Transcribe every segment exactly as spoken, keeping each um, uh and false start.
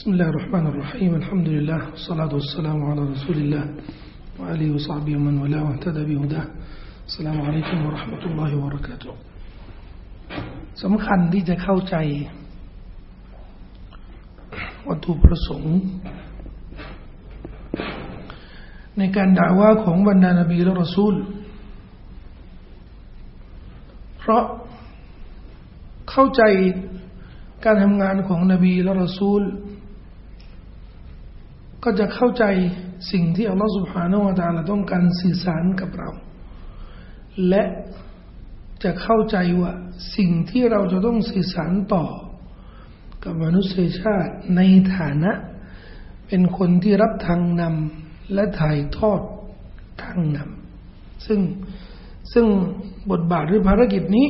بسم الله الرحمن الرحيم الحمد لله والصلاة والسلام على رسول الله وآله وصحبه ومن والاه واهتدى بهداه السلام عليكم ورحمة الله وبركاته สำคัญที่จะเข้าใจวัตถุประสงค์ในการด่าว่าของบรรดานบีและรอซูลเพราะเข้าใจการทำงานของนบีและรอซูลก็จะเข้าใจสิ่งที่อัลลอฮฺ سبحانه และ تعالى ต้องการสื่อสารกับเราและจะเข้าใจว่าสิ่งที่เราจะต้องสื่อสารต่อกับมนุษยชาติในฐานะเป็นคนที่รับทางนำและถ่ายทอดทางนำซึ่งซึ่งบทบาทหรือภารกิจนี้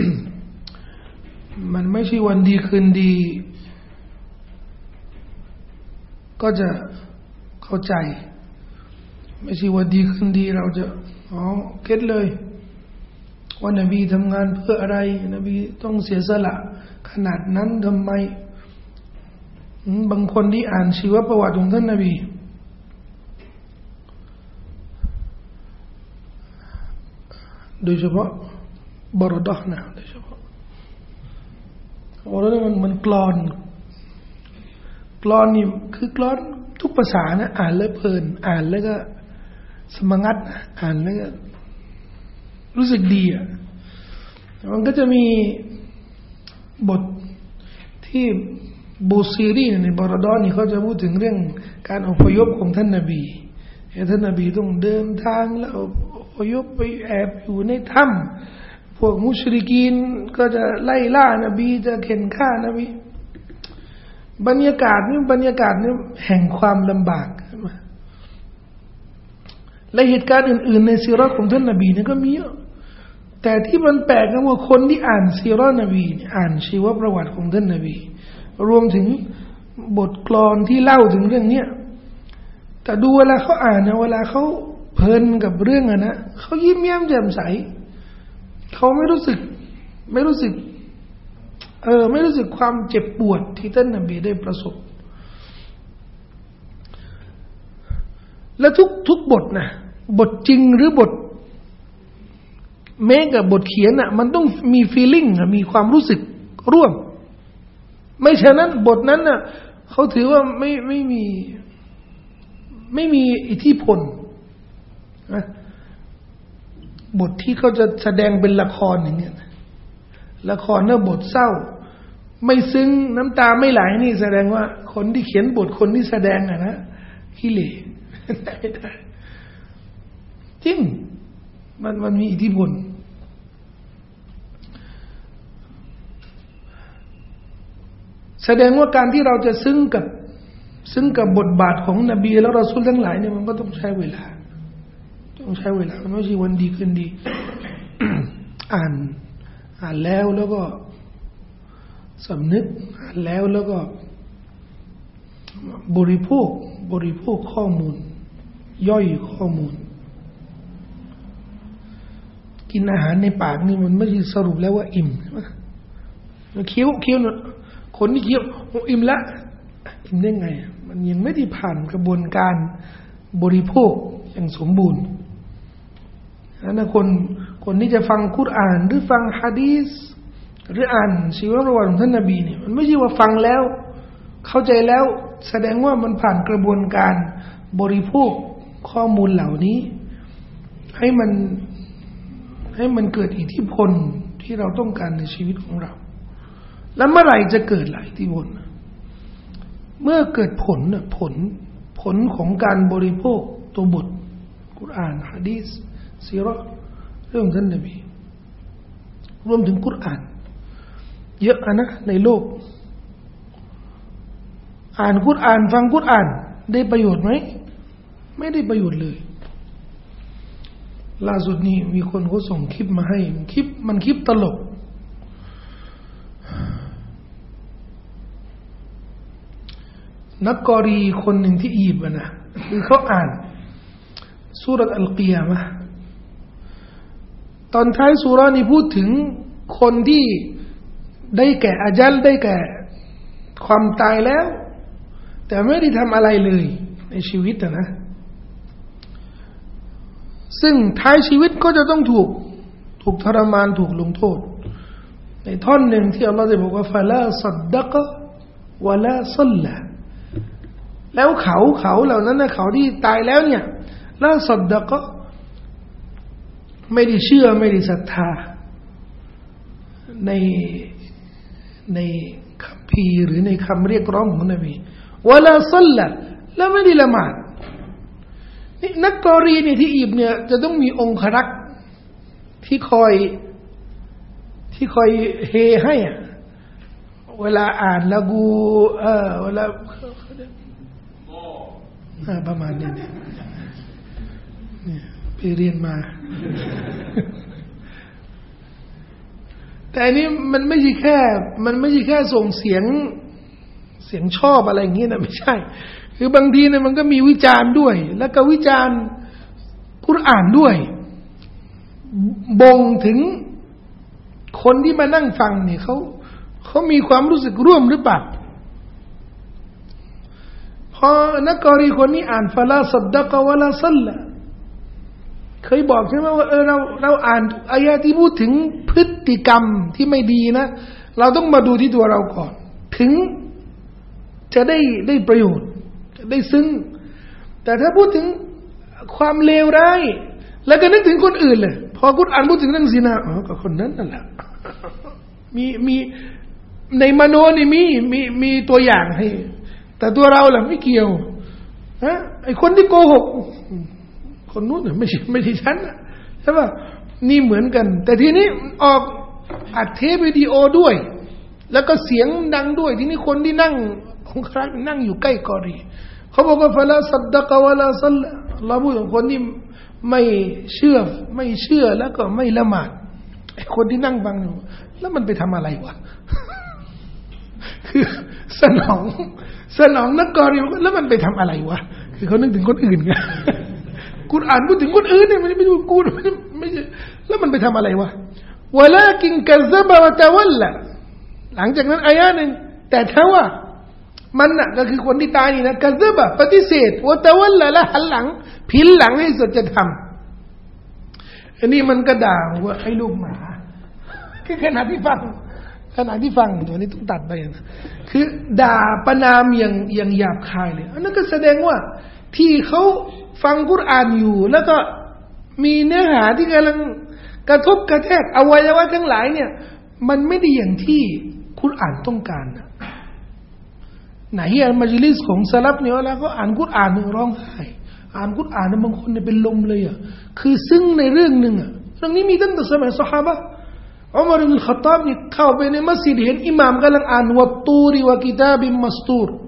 มันไม่ใช่วันดีคืนดีก็จะเข้าใจไม่ใช่วันดีคืนดีเราจะอ๋อเก็ทเลยว่านบีทำงานเพื่ออะไรนบีต้องเสียสละขนาดนั้นทำไมบางคนที่อ่านชีวประวัติของท่านนบีโดยเฉพาะบรอดะห์นะโดยเฉพาะบรอดะห์มันมันกลอนกลอนนี่คือกลอนทุกภาษานะอ่านแล้วเพลินอ่านแล้วก็สมังัดอ่านแล้วก็รู้สึกดีอ่ะมันก็จะมีบทที่บูซีรีในบรอดะห์นี่เขาจะพูดถึงเรื่องการอพยพของท่านนบีท่านนบีต้องเดินทางแล้วอพยพไปแอบอยู่ในถ้ำพวกมุชริกีนก็จะไล่ล่านบีจะเข็นฆ่านบีบรรยากาศนี่บรรยากาศนี่แห่งความลำบากและเหตุการณ์อื่นๆในซีเราะห์ของท่านนบีนี่ก็มีเยอะแต่ที่มันแปลกก็ว่าคนที่อ่านซีเราะห์นบีอ่านชีวประวัติของท่านนบีรวมถึงบทกลอนที่เล่าถึงเรื่องเนี้ยแต่ดูเวลาเขาอ่านนะเวลาเขาเพลินกับเรื่องอะนะเขายิ้มแย้มแจ่มใสเขาไม่รู้สึกไม่รู้สึกเออไม่รู้สึกความเจ็บปวดที่ท่านนบีได้ประสบและทุกทุกบทนะบทจริงหรือบทแม้กับบทเขียนน่ะมันต้องมีฟีลลิ่งมีความรู้สึกร่วมไม่ฉะนั้นบทนั้นน่ะเขาถือว่าไม่ไม่มีไม่มีอิทธิพลนะบทที่เขาจะแสดงเป็นละครอย่างเงี้ยละครเนื้อบทเศร้าไม่ซึ้งน้ำตาไม่ไหลนี่แสดงว่าคนที่เขียนบทคนที่แสดงน่ะนะขี้เหร่ไม่ได้จริงมันมันมีอิทธิพลแสดงว่าการที่เราจะซึ้งกับซึ้งกับบทบาทของนบีและรอซูลทั้งหลายเนี่ยมันก็ต้องใช้เวลาต้องใช้เวลามันไม่ใช่วันดีคืนดี อ่านอ่านแล้วแล้วก็สำนึกอ่านแล้วแล้วก็บริโภคบริโภคข้อมูลย่อยข้อมูลกินอาหารในปากนี่มันไม่ใช่สรุปแล้วว่าอิ่มใช่ไหมเคี้ยวเคี้ยวคนที่เคี้ยวอิ่มละอิ่มได้ไงมันยังไม่ได้ผ่านกระบวนการบริโภคอย่างสมบูรณ์นะคนคนที่จะฟังกุรอานหรือฟังหะดีษหรืออ่านชีวประวัติของท่านนบีเนี่ยมันไม่ใช่ว่าฟังแล้วเข้าใจแล้วแสดงว่ามันผ่านกระบวนการบริโภคข้อมูลเหล่านี้ให้มันให้มันเกิดอิทธิพลที่เราต้องการในชีวิตของเราแล้วเมื่อไหร่จะเกิดหลายอิทธิพลเมื่อเกิดผลน่ะผลผลของการบริโภคตัวบทกุรอานหะดีษซีเราะห์เรื่องท่านนบีรวมถึงกุรอานเยอะนะในโลกอ่านกุรอานฟังกุรอานได้ประโยชน์ไหมไม่ได้ประโยชน์เลยล่าสุดนี้มีคนเขาส่งคลิปมาให้คลิปมันคลิปตลกนักกอรีคนหนึ่งที่อียิปต์นะคือเขาอ่านซูเราะห์อัลกิยามะห์ตอนท้ายซูเราะห์นี้พูดถึงคนที่ได้แก่อาญัลได้แก่ความตายแล้วแต่ไม่ได้ทำอะไรเลยในชีวิตนะซึ่งท้ายชีวิตก็จะต้องถูกถูกทรมานถูกลงโทษในท่อนหนึ่งที่อัลลอฮฺได้บอกว่าฟะลาซัดดะกะวะลาซัลละแล้วเขาเขาเหล่านั้นนะเขาที่ตายแล้วเนี่ยลาซัดดะกะไม่ได้เชื่อไม่ได้ศรัทธาในในคัมภีร์หรือในคำเรียกร้องของนบีวะลาซัลละแล้วไม่ได้ละหมาดนี่นักกอรีเนี่ยที่อียิปต์เนี่ยจะต้องมีองครักษ์ที่คอยที่คอยเฮให้อ่ะเวลาอ่านแล้วกูเออเวลาประมาณนี้เนี่ยไปเรียนมาแต่อันนี้มันไม่ใช่แค่มันไม่ใช่แค่ส่งเสียงเสียงชอบอะไรอย่างเงี้ยนะไม่ใช่คือบางทีเนี่ยมันก็มีวิจารณ์ด้วยแล้วก็วิจารณ์กุรอานด้วยบ่งถึงคนที่มานั่งฟังเนี่ยเขาเขามีความรู้สึกร่วมหรือเปล่าพอนักกอรีคนนี้อ่านฟะลาซัดดะกะวะลาซัลละเคยบอกใช่ไหมว่าเออเราเราอ่านอายะที่พูดถึงพฤติกรรมที่ไม่ดีนะเราต้องมาดูที่ตัวเราก่อนถึงจะได้ได้ประโยชน์ได้ซึ้งแต่ถ้าพูดถึงความเลวร้ายแล้วก็นึกถึงคนอื่นเลยพอกุรอานพูดถึงเรื่องซินาอ๋อก็คนนั้นนั่นแหละมีมีในมโนนี่มีมีมีตัวอย่างให้แต่ตัวเราล่ะไม่เกี่ยวฮะไอคนที่โกหกคนนู้นน่ะไม่ใช่ไม่ใช่ฉันนะใช่ป่ะนี่เหมือนกันแต่ทีนี้ออกอัดเทปวิดีโอด้วยแล้วก็เสียงดังด้วยทีนี้คนที่นั่งองครักษ์นั่งอยู่ใกล้กอรีเขาบอกว่าฟะลาซัดดะกะวะลาซัลละเราพูดถึงคนที่ไม่เชื่อไม่เชื่อแล้วก็ไม่ละหมาดไอ้คนที่นั่งฟังอยู่แล้วมันไปทำอะไรวะคือสนองสนองนักกอรีแล้วมันไปทำอะไรวะคือเขานึกถึงคนอื่นไงกุรอานพูดถึงคนอื่นเนี่ยมันไม่ดูกูไม่ใช่แล้วมันไปทำอะไรวะวะลากินกัซซะบะวะตะวัลละหลังจากนั้นอายะห์นึงแต่ถ้าว่ามันน่ะก็คือคนที่ตายนี่นะกัซซะบะปฏิเสธวะตะวัลละแล้วหันหลังผินหลังให้สัจธรรมอันนี้มันก็ด่าว่าไอ้ลูกหมาคือขณะที่ฟังขณะที่ฟังตัวนี้ต้องตัดไปนะคือด่าประนามอย่างอย่างหยาบคายเลยอันนั้นก็แสดงว่าที่เขาฟังกุรอานอยู่แล้วก็มีเนื้อหาที่กำลังกระทบกระแทกอวัยวะทั้งหลายเนี่ยมันไม่ได้อย่างที่กุรอานต้องการนะไหนอัลมัจลิสของซะลัฟเนี่ยแล้วก็อ่านกุรอานร้องไห้อ่านกุรอานบางคนเนี่ยเป็นลมเลยอ่ะคือซึ่งในเรื่องนึงอ่ะเรื่องนี้มีตั้งแต่สมัยซอฮาบะห์อุมาร อิบนุ ค็อฏฏอบนี่เข้าไปในมัสยิดเห็นอิหม่ามกำลังอ่านวัตตูรวะกิตาบิมมัสตูร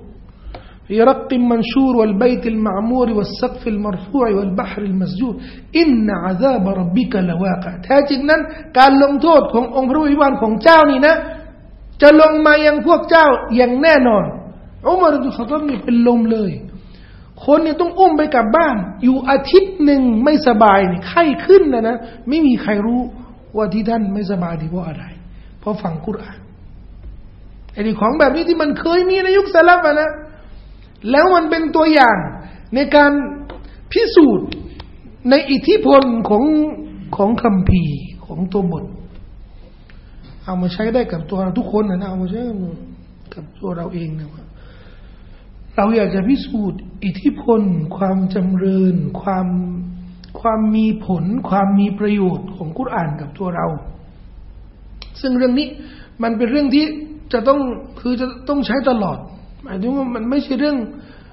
في رق منشور والبيت المعمور والسقف المرفوع والبحر المسجور إن عذاب ربك لواقع แท้จริงนั้นการลงโทษขององค์พระผู้อภิบาลของเจ้านี่นะจะลงมายังพวกเจ้าอย่างแน่นอนอุมาร อิบนุ ค็อฏฏอบนี่เป็นลมเลยคนเนี่ยต้องอุ้มไปกลับบ้านอยู่อาทิตย์หนึ่งไม่สบายนี่ไข้ขึ้นนะนะไม่มีใครรู้ว่าที่ท่านไม่สบายเพราะอะไรเพราะฟังกุรอานไอ้ของแบบนี้ที่มันเคยมีในยุคสลัฟนะแล้วมันเป็นตัวอย่างในการพิสูจน์ในอิทธิพลของของคัมภีร์ของตัวบทเอามาใช้ได้กับตัวเราทุกคนนะนะเอามาใช้กับตัวเราเองนะว่าเราอยากจะพิสูจน์อิทธิพลความจำเริญความความมีผลความมีประโยชน์ของกุรอานกับตัวเราซึ่งเรื่องนี้มันเป็นเรื่องที่จะต้องคือจะต้องใช้ตลอดหมายถึงว่ามันไม่ใช่เรื่อง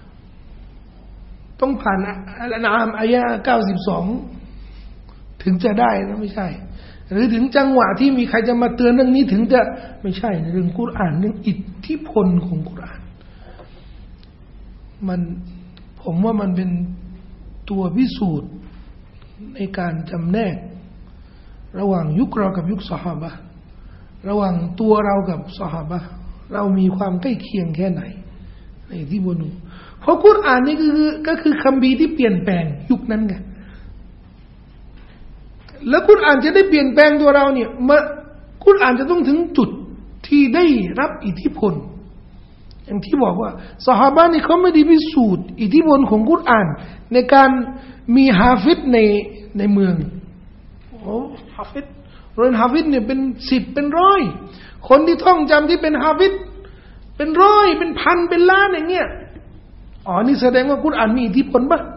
ต้องผ่านอัลอามอายะห์เก้าสิบสองถึงจะได้นะไม่ใช่หรือถึงจังหวะที่มีใครจะมาเตือนเรื่องนี้ถึงจะไม่ใช่เรื่องกุรอานเรื่องอิทธิพลของกุรอานมันผมว่ามันเป็นตัวพิสูจน์ในการจำแนกระหว่างยุคเรากับยุคซอฮาบะห์ระหว่างตัวเรากับซอฮาบะห์เรามีความใกล้เคียงแค่ไหนในที่บนนู้เพราะกุรอานนี่คือก็คือคัมภีร์ที่เปลี่ยนแปลงยุคนั้นไงแล้วกุรอานจะได้เปลี่ยนแปลงตัวเราเนี่ยมากุรอานจะต้องถึงจุดที่ได้รับอิทธิพลอย่างที่บอกว่าซอฮาบะห์นี่เขาไม่ได้พิสูจน์อิทธิพลของกุรอานในการมีฮาฟิซในในเมืองโอ้ฮาฟิซเรียนฮาฟิซเนี่ยเป็นสิบเป็นร้อยคนที่ท่องจำที่เป็นฮาฟิซเป็นร้อยเป็นพันเป็นล้านอย่างเงี้ยอ๋อนี่แสดงว่ากุรอานมีอิทธิพลปะ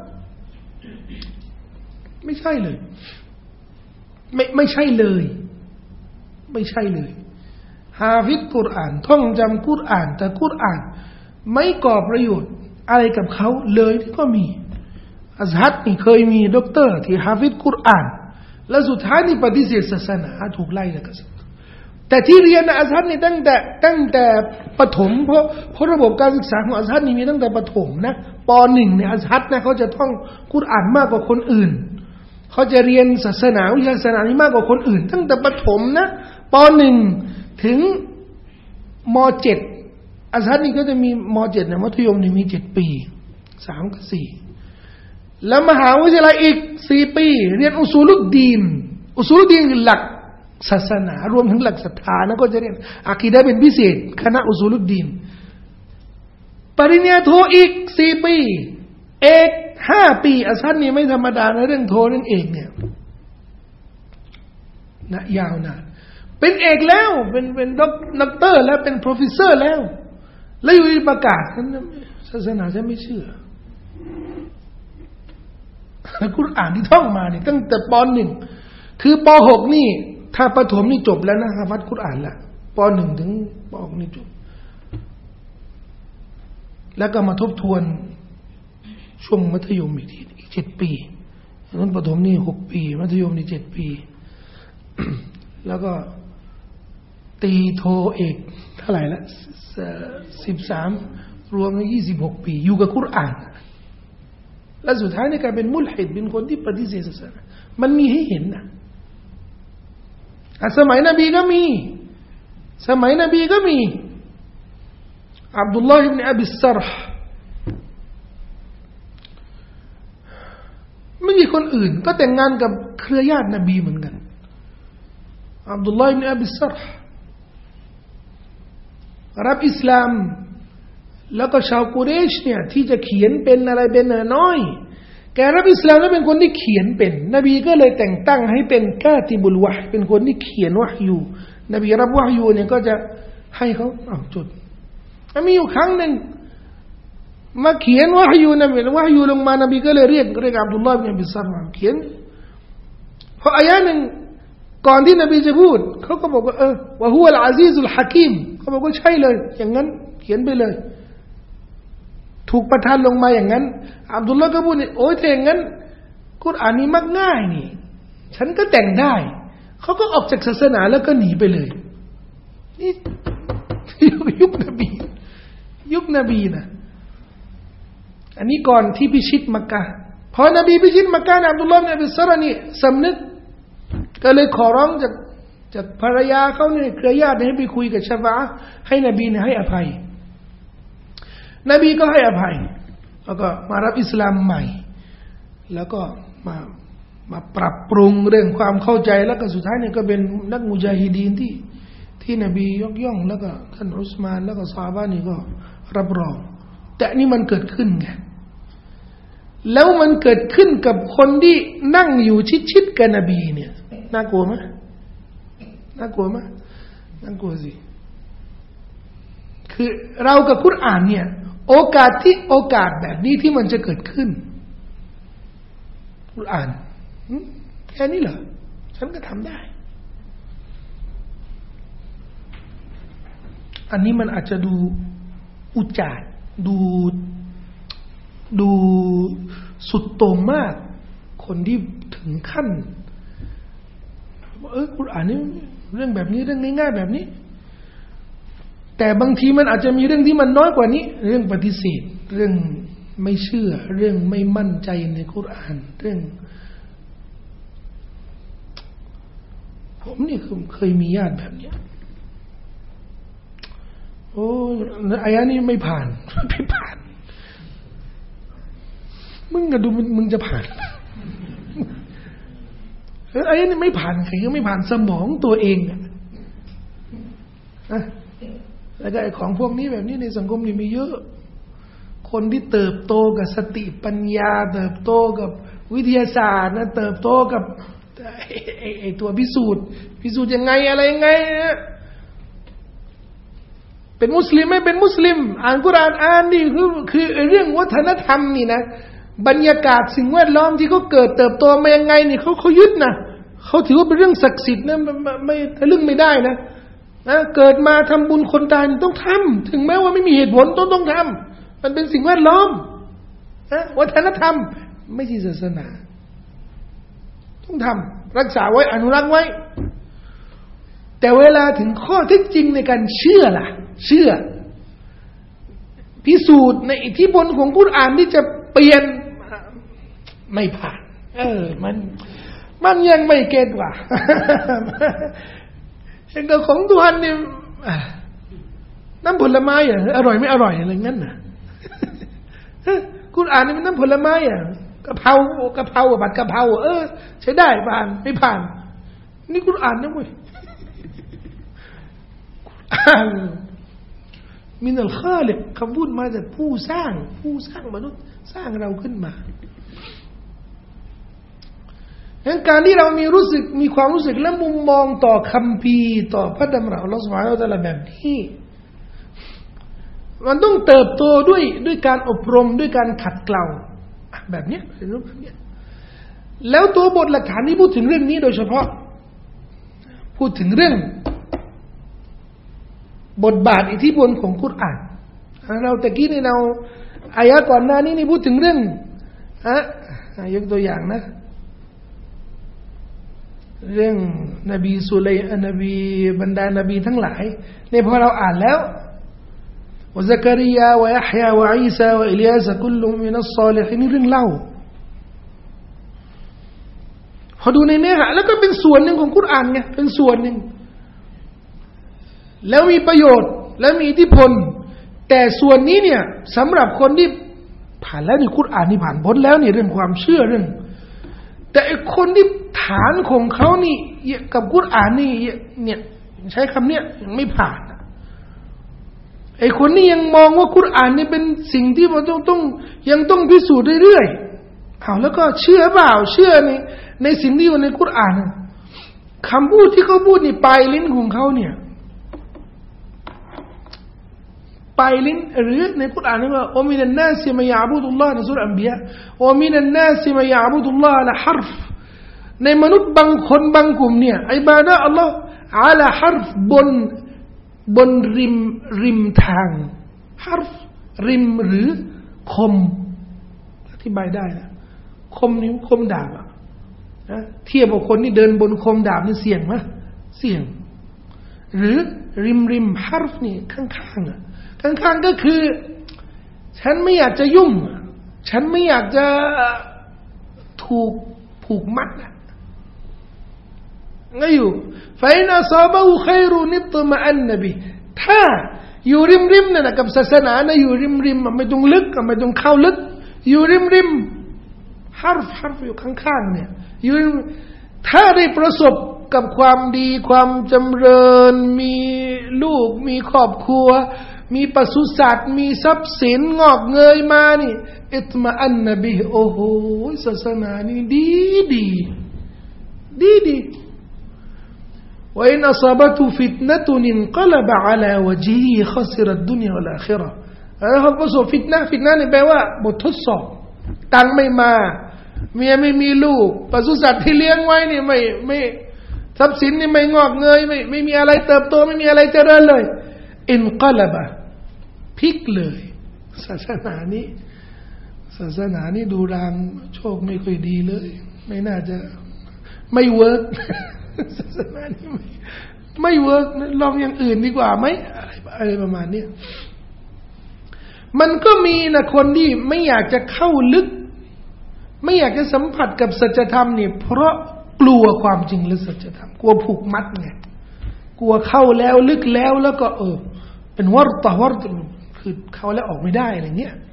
ไม่ใช่เลยไม่ไม่ใช่เลยไม่ใช่เลยฮาฟิซกุรอานท่องจำกุรอานแต่กุรอานไม่ก่อประโยชน์อะไรกับเขาเลยที่ก็มีอัซฮัดนี่เคยมีด็อกเตอร์ที่ฮาฟิซกุรอานแล้วสุดท้ายนี่ปฏิเสธศาสนาถูกไล่แล้วก็แต่ที่เรียนอัซฮัดนี่ตั้งแต่ตั้งแต่ประถมเพราะเพราะระบบการศึกษาของอัซฮัดนี่มีตั้งแต่ประถมนะป.หนึ่ง เนี่ยอัซฮัดนะเขาจะท่องกุรอานมากกว่าคนอื่นเขาจะเรียนศาสนาวิชาศาสนานี่มากกว่าคนอื่นตั้งแต่ประถมนะป.หนึ่ง ถึงม.เจ็ด อัซฮัดนี่ก็จะมีม.เจ็ด เนี่ยมัธยมนี่มีเจ็ดปีสามกับสี่แล้วมหาวิทยาลัยอีกสี่ปีเรียนอุซูลุดดีนอุซูลุดดีนคือหลักศาสนารวมถึงหลักศรัทธานะก็จะเรียนอะกีดะห์เป็นพิเศษคณะอุซูลุดดีนปริญญาโทอีกสี่ปีเอกห้าปีอัซฮัดนี่ไม่ธรรมดาในเรื่องโทเรื่องเอกเนี่ยนะยาวนานเป็นเอกแล้วเป็นเป็นด็อกเตอร์แล้วเป็นโปรเฟสเซอร์แล้วแล้วอยู่ดีประกาศศาสนาฉันไม่เชื่อกุรอานที่ท่องมาเนี่ยตั้งแต่ป.หนึ่ง คือป.หก นี่ถ้าประถมนี่จบแล้วนะฮะฟัดกุรอานละป.หนึ่ง ถึงป.หก นี่จบแล้วก็มาทบทวนช่วงมัธยมอีกทีอีกเจ็ดปีนั้นประถมนี่หกปีมัธยมนี่เจ็ดปี แล้วก็ตีโทเอกเท่าไหร่ละสิบสามรวมยี่สิบหกปีอยู่กับกุรอานและสุดท้ายในการเป็นมุลฮิดเป็นคนที่ปฏิเสธศาสนามันมีให้เห็นนะสมัยนบีก็มีสมัยนบีก็มีอับดุลลอฮ์อิบนุอับิสซารห์ไม่มีคนอื่นก็แต่งงานกับเครือญาตินบีเหมือนกันอับดุลลอฮ์อิบนุอับิสซารห์รับอิสลามแล้วก็ชาวกุเรชเนี่ยที่จะเขียนเป็นอะไรเป็นน้อยแกรับอิสลามแล้วเป็นคนที่เขียนเป็นนบีก็เลยแต่งตั้งให้เป็นกาติบุลวะห์เป็นคนที่เขียนวะห์ยูนบีรับวะห์ยูเนี่ยก็จะให้เขาอ้าวจุดมีอยู่ครั้งหนึ่งมาเขียนวะห์ยูนบีวะห์ยูลงมานบีก็เลยเรียกเรียกอับดุลลอฮ์บินบิซาร์มาเขียนพออายะหนึ่งก่อนที่นบีจะพูดเขาก็บอกว่าเออวะฮุวัลอาซีซุลฮะกีมเขาบอกว่าใช่เลยอย่างนั้นเขียนไปเลยถูกประทานลงมาอย่างนั้นอับดุลลอฮ์ก็พูดโอ้ยถ้าอย่างนั้นกุรอานนี้มักง่ายนี่ฉันก็แต่งได้เขาก็ออกจากศาสนาแล้วก็หนีไปเลยนี่ยุคนบียุคนบีนะอันนี้ก่อนที่พิชิตมักกะห์พอนบีพิชิตมักกะห์อับดุลลอฮ์เนี่ยบิซาร์นี่สำนึกก็เลยขอร้องจากจากภรรยาเขาเนี่ยเครือญาติให้ไปคุยกับชะฟาอะห์ให้นบีเนี่ยให้อภัยนบีก็ให้อภัยแล้วก็มารับอิสลามใหม่แล้วก็มามาปรับปรุงเรื่องความเข้าใจแล้วก็สุดท้ายเนี่ยก็เป็นนักมุญาฮิดีนที่ที่นบียกย่องแล้วก็ท่านอุสมานแล้วก็ซอฮาบะห์นี่ก็รับรองแต่นี่มันเกิดขึ้นไงแล้วมันเกิดขึ้นกับคนที่นั่งอยู่ชิดๆกับนบีเนี่ยน่ากลัวไหมน่ากลัวไหมน่ากลัวสิคือเรากับกุรอานเนี่ยโอกาสที่โอกาสแบบนี้ที่มันจะเกิดขึ้นกุรอานแค่นี้เหรอฉันก็ทำได้อันนี้มันอาจจะดูอุจจาระดูดูสุดโต่งมากคนที่ถึงขั้นเออกุรอานนี่เรื่องแบบนี้เรื่องง่ายๆแบบนี้แต่บางทีมันอาจจะมีเรื่องที่มันน้อยกว่านี้เรื่องปฏิเสธเรื่องไม่เชื่อเรื่องไม่มั่นใจในกุรอานเรื่องผมนี่เคยมีญาติแบบนี้โอ้อายะนี้ไม่ผ่านไม่ผ่านมึงก็ดูมึงมึงจะผ่านอายะนี้ไม่ผ่านใครก็ไม่ผ่านสมองตัวเองอะแล้วก็ไอ้ของพวกนี้แบบนี้ในสังคมนี่มีเยอะคนที่เติบโตกับสติปัญญาเติบโตกับวิทยาศาสตร์นะเติบโตกับไอ้ไอ้ไอ้ตัวพิสูจน์พิสูจน์ยังไงอะไรยังไงนะเป็นมุสลิมไม่เป็นมุสลิมอ่านกุรอานอ่านนี่คือคือเรื่องวัฒนธรรมนี่นะบรรยากาศสิ่งแวดล้อมที่เขาเกิดเติบโตมายังไงนี่เขาเขายึดนะเขาถือว่าเป็นเรื่องศักดิ์สิทธิ์นะไม่ไม่ทะลึ่งไม่ได้นะนะเกิดมาทำบุญคนตายต้องทำถึงแม้ว่าไม่มีเหตุผลต้องต้องทำมันเป็นสิ่งแวดล้อมนะวัฒนธรรมไม่ใช่ศาสนาต้องทำรักษาไว้อนุรักษ์ไว้แต่เวลาถึงข้อเท็จจริงในการเชื่อล่ะเชื่อพิสูจน์ในอิทธิพลของกุรอานที่จะเปลี่ยนไม่ผ่านเออมันมันยังไม่เก็ตว่ะเห็นกับของทุกอันเนี่ยน้ำผลไม้อ่ะอร่อยไม่อร่อยอะไรงั้นน่ะกุรอานนี่มันน้ำผลไม้อ่ะกะเพรากะเพราผัดกะเพราเออใช้ได้ผ่านไม่ผ่านนี่กุรอานนะเว้ยมินัลคอลิกคำพูดมาจากผู้สร้างผู้สร้างมนุษย์สร้างเราขึ้นมาดังนั้นการที่เรามีรู้สึกมีความรู้สึกและมุมมองต่อคัมภีร์ต่อพระดำรัสอัลเลาะห์ซุบฮานะฮูวะตะอาลาแบบนี้มันต้องเติบโตด้วยด้วยการอบรมด้วยการขัดเกลาแบบนี้เป็นรูปแบบนี้แล้วตัวบทหลักฐานที่พูดถึงเรื่องนี้โดยเฉพาะพูดถึงเรื่องบทบาทอิทธิพลของกุรอานเราตะกี้นี่เราอายะก่อนหน้านี้นี่พูดถึงเรื่องฮะยกตัวอย่างนะเรื่องนบีสุไลมานนบีบรรดานบีทั้งหลายเนี่ยพอเราอ่านแล้ววะซักริยาวะยะฮยาวะอีซาวะอิลยาสกุลลุมินัสศอลิฮีนนี่เรื่องเล่าพอดูในเนื้อหาแล้วก็เป็นส่วนหนึ่งของกุรอานไงเป็นส่วนหนึ่งแล้วมีประโยชน์และมีอิทธิพลแต่ส่วนนี้เนี่ยสำหรับคนที่ผ่านแล้วนี่กุรอานนี่ผ่านพ้นแล้วนี่เรื่องความเชื่อเรื่องแต่ไอ้คนที่ฐานของเขานี่กับกุรอานนี่เนี่ยใช้คำเนี้ยยังไม่ผ่านไอ้คนนี้ยังมองว่ากุรอานนี่เป็นสิ่งที่มันต้องต้องยังต้องพิสูจน์เรื่อยๆเอาแล้วก็เชื่อเปล่าเชื่อในในสิ่งที่อยู่ในกุรอานคำพูดที่เขาพูดนี่ปลายลิ้นของเขาเนี่ยปลายลิ้นหรือในกุรอานว่าโอมินันนาสมายะบุดุลลอฮ์ในซูเราะห์อันบิยะโอมินันนาสมายะบุดุลลอฮ์ละฮารฟในมนุษย์บางคนบางกลุ่มเนี่ยอิบาดะห์อัลลอฮ์อะลาฮารฟบนบนริมริมทางฮารฟริมหรือคมอธิบายได้นะคมนิ้วคมดาบอะนะเทียบกับคนที่เดินบนคมดาบนี่เสี่ยงไหมเสี่ยงหรือริมริมฮารฟนี่ข้างๆอะข้างๆก็คือฉันไม่อยากจะยุ่งฉันไม่อยากจะถูกผูกมัดนะไงอยู่ฟาอินอัศอบะฮูค็อยรุนิตมะอันนบีถ้าอยู่ริมริมนั่นนะกับศาสนานะอยู่ริมริมไม่ต้องลึกไม่ต้องเข้าลึกอยู่ริมริมฮารฟฮารฟอยู่ข้างๆเนี่ยอยู่ถ้าได้ประสบกับความดีความจำเริญมีลูกมีครอบครัวมีปศุสัตว์มีทรัพย์สินงอกเงยมานี่อิตมะอันนบีโอ้โหศาสนานี่ดีดีดีดีว่าอินอัศบะตุฟิตนะตุนินกลบะอะลาวะจิฮิขซิรัดดุนยาวัลอาคิเราะห์เขาประสบฟิตนะห์ฟิตนะห์นี่แปลว่าบททดสอบตังไม่มาเมียไม่มีลูกปศุสัตว์ที่เลี้ยงไว้นี่ไม่ไม่ทรัพย์สินนี่ไม่งอกเงยไม่ไม่มีอะไรเติบโตไม่มีอะไรเจริญเลยอินกลบะพลิกเลยศาสนานี้ศาสนานี้ดูรางโชคไม่ค่อยดีเลยไม่น่าจะไม่เวิร์กศาสนานี้ไม่ไม่เวิร์กลองอย่างอื่นดีกว่าไหมอะไรอะไรประมาณนี้มันก็มีนะคนที่ไม่อยากจะเข้าลึกไม่อยากจะสัมผัสกับสัจธรรมนี่เพราะกลัวความจริงหรือสัจธรรมกลัวผูกมัดไงกลัวเข้าแล้วลึกแล้วแล้วก็เออเป็นวัรตะวัรตคือเข้าแล้วออกไม่ได้อะไรเงี้ย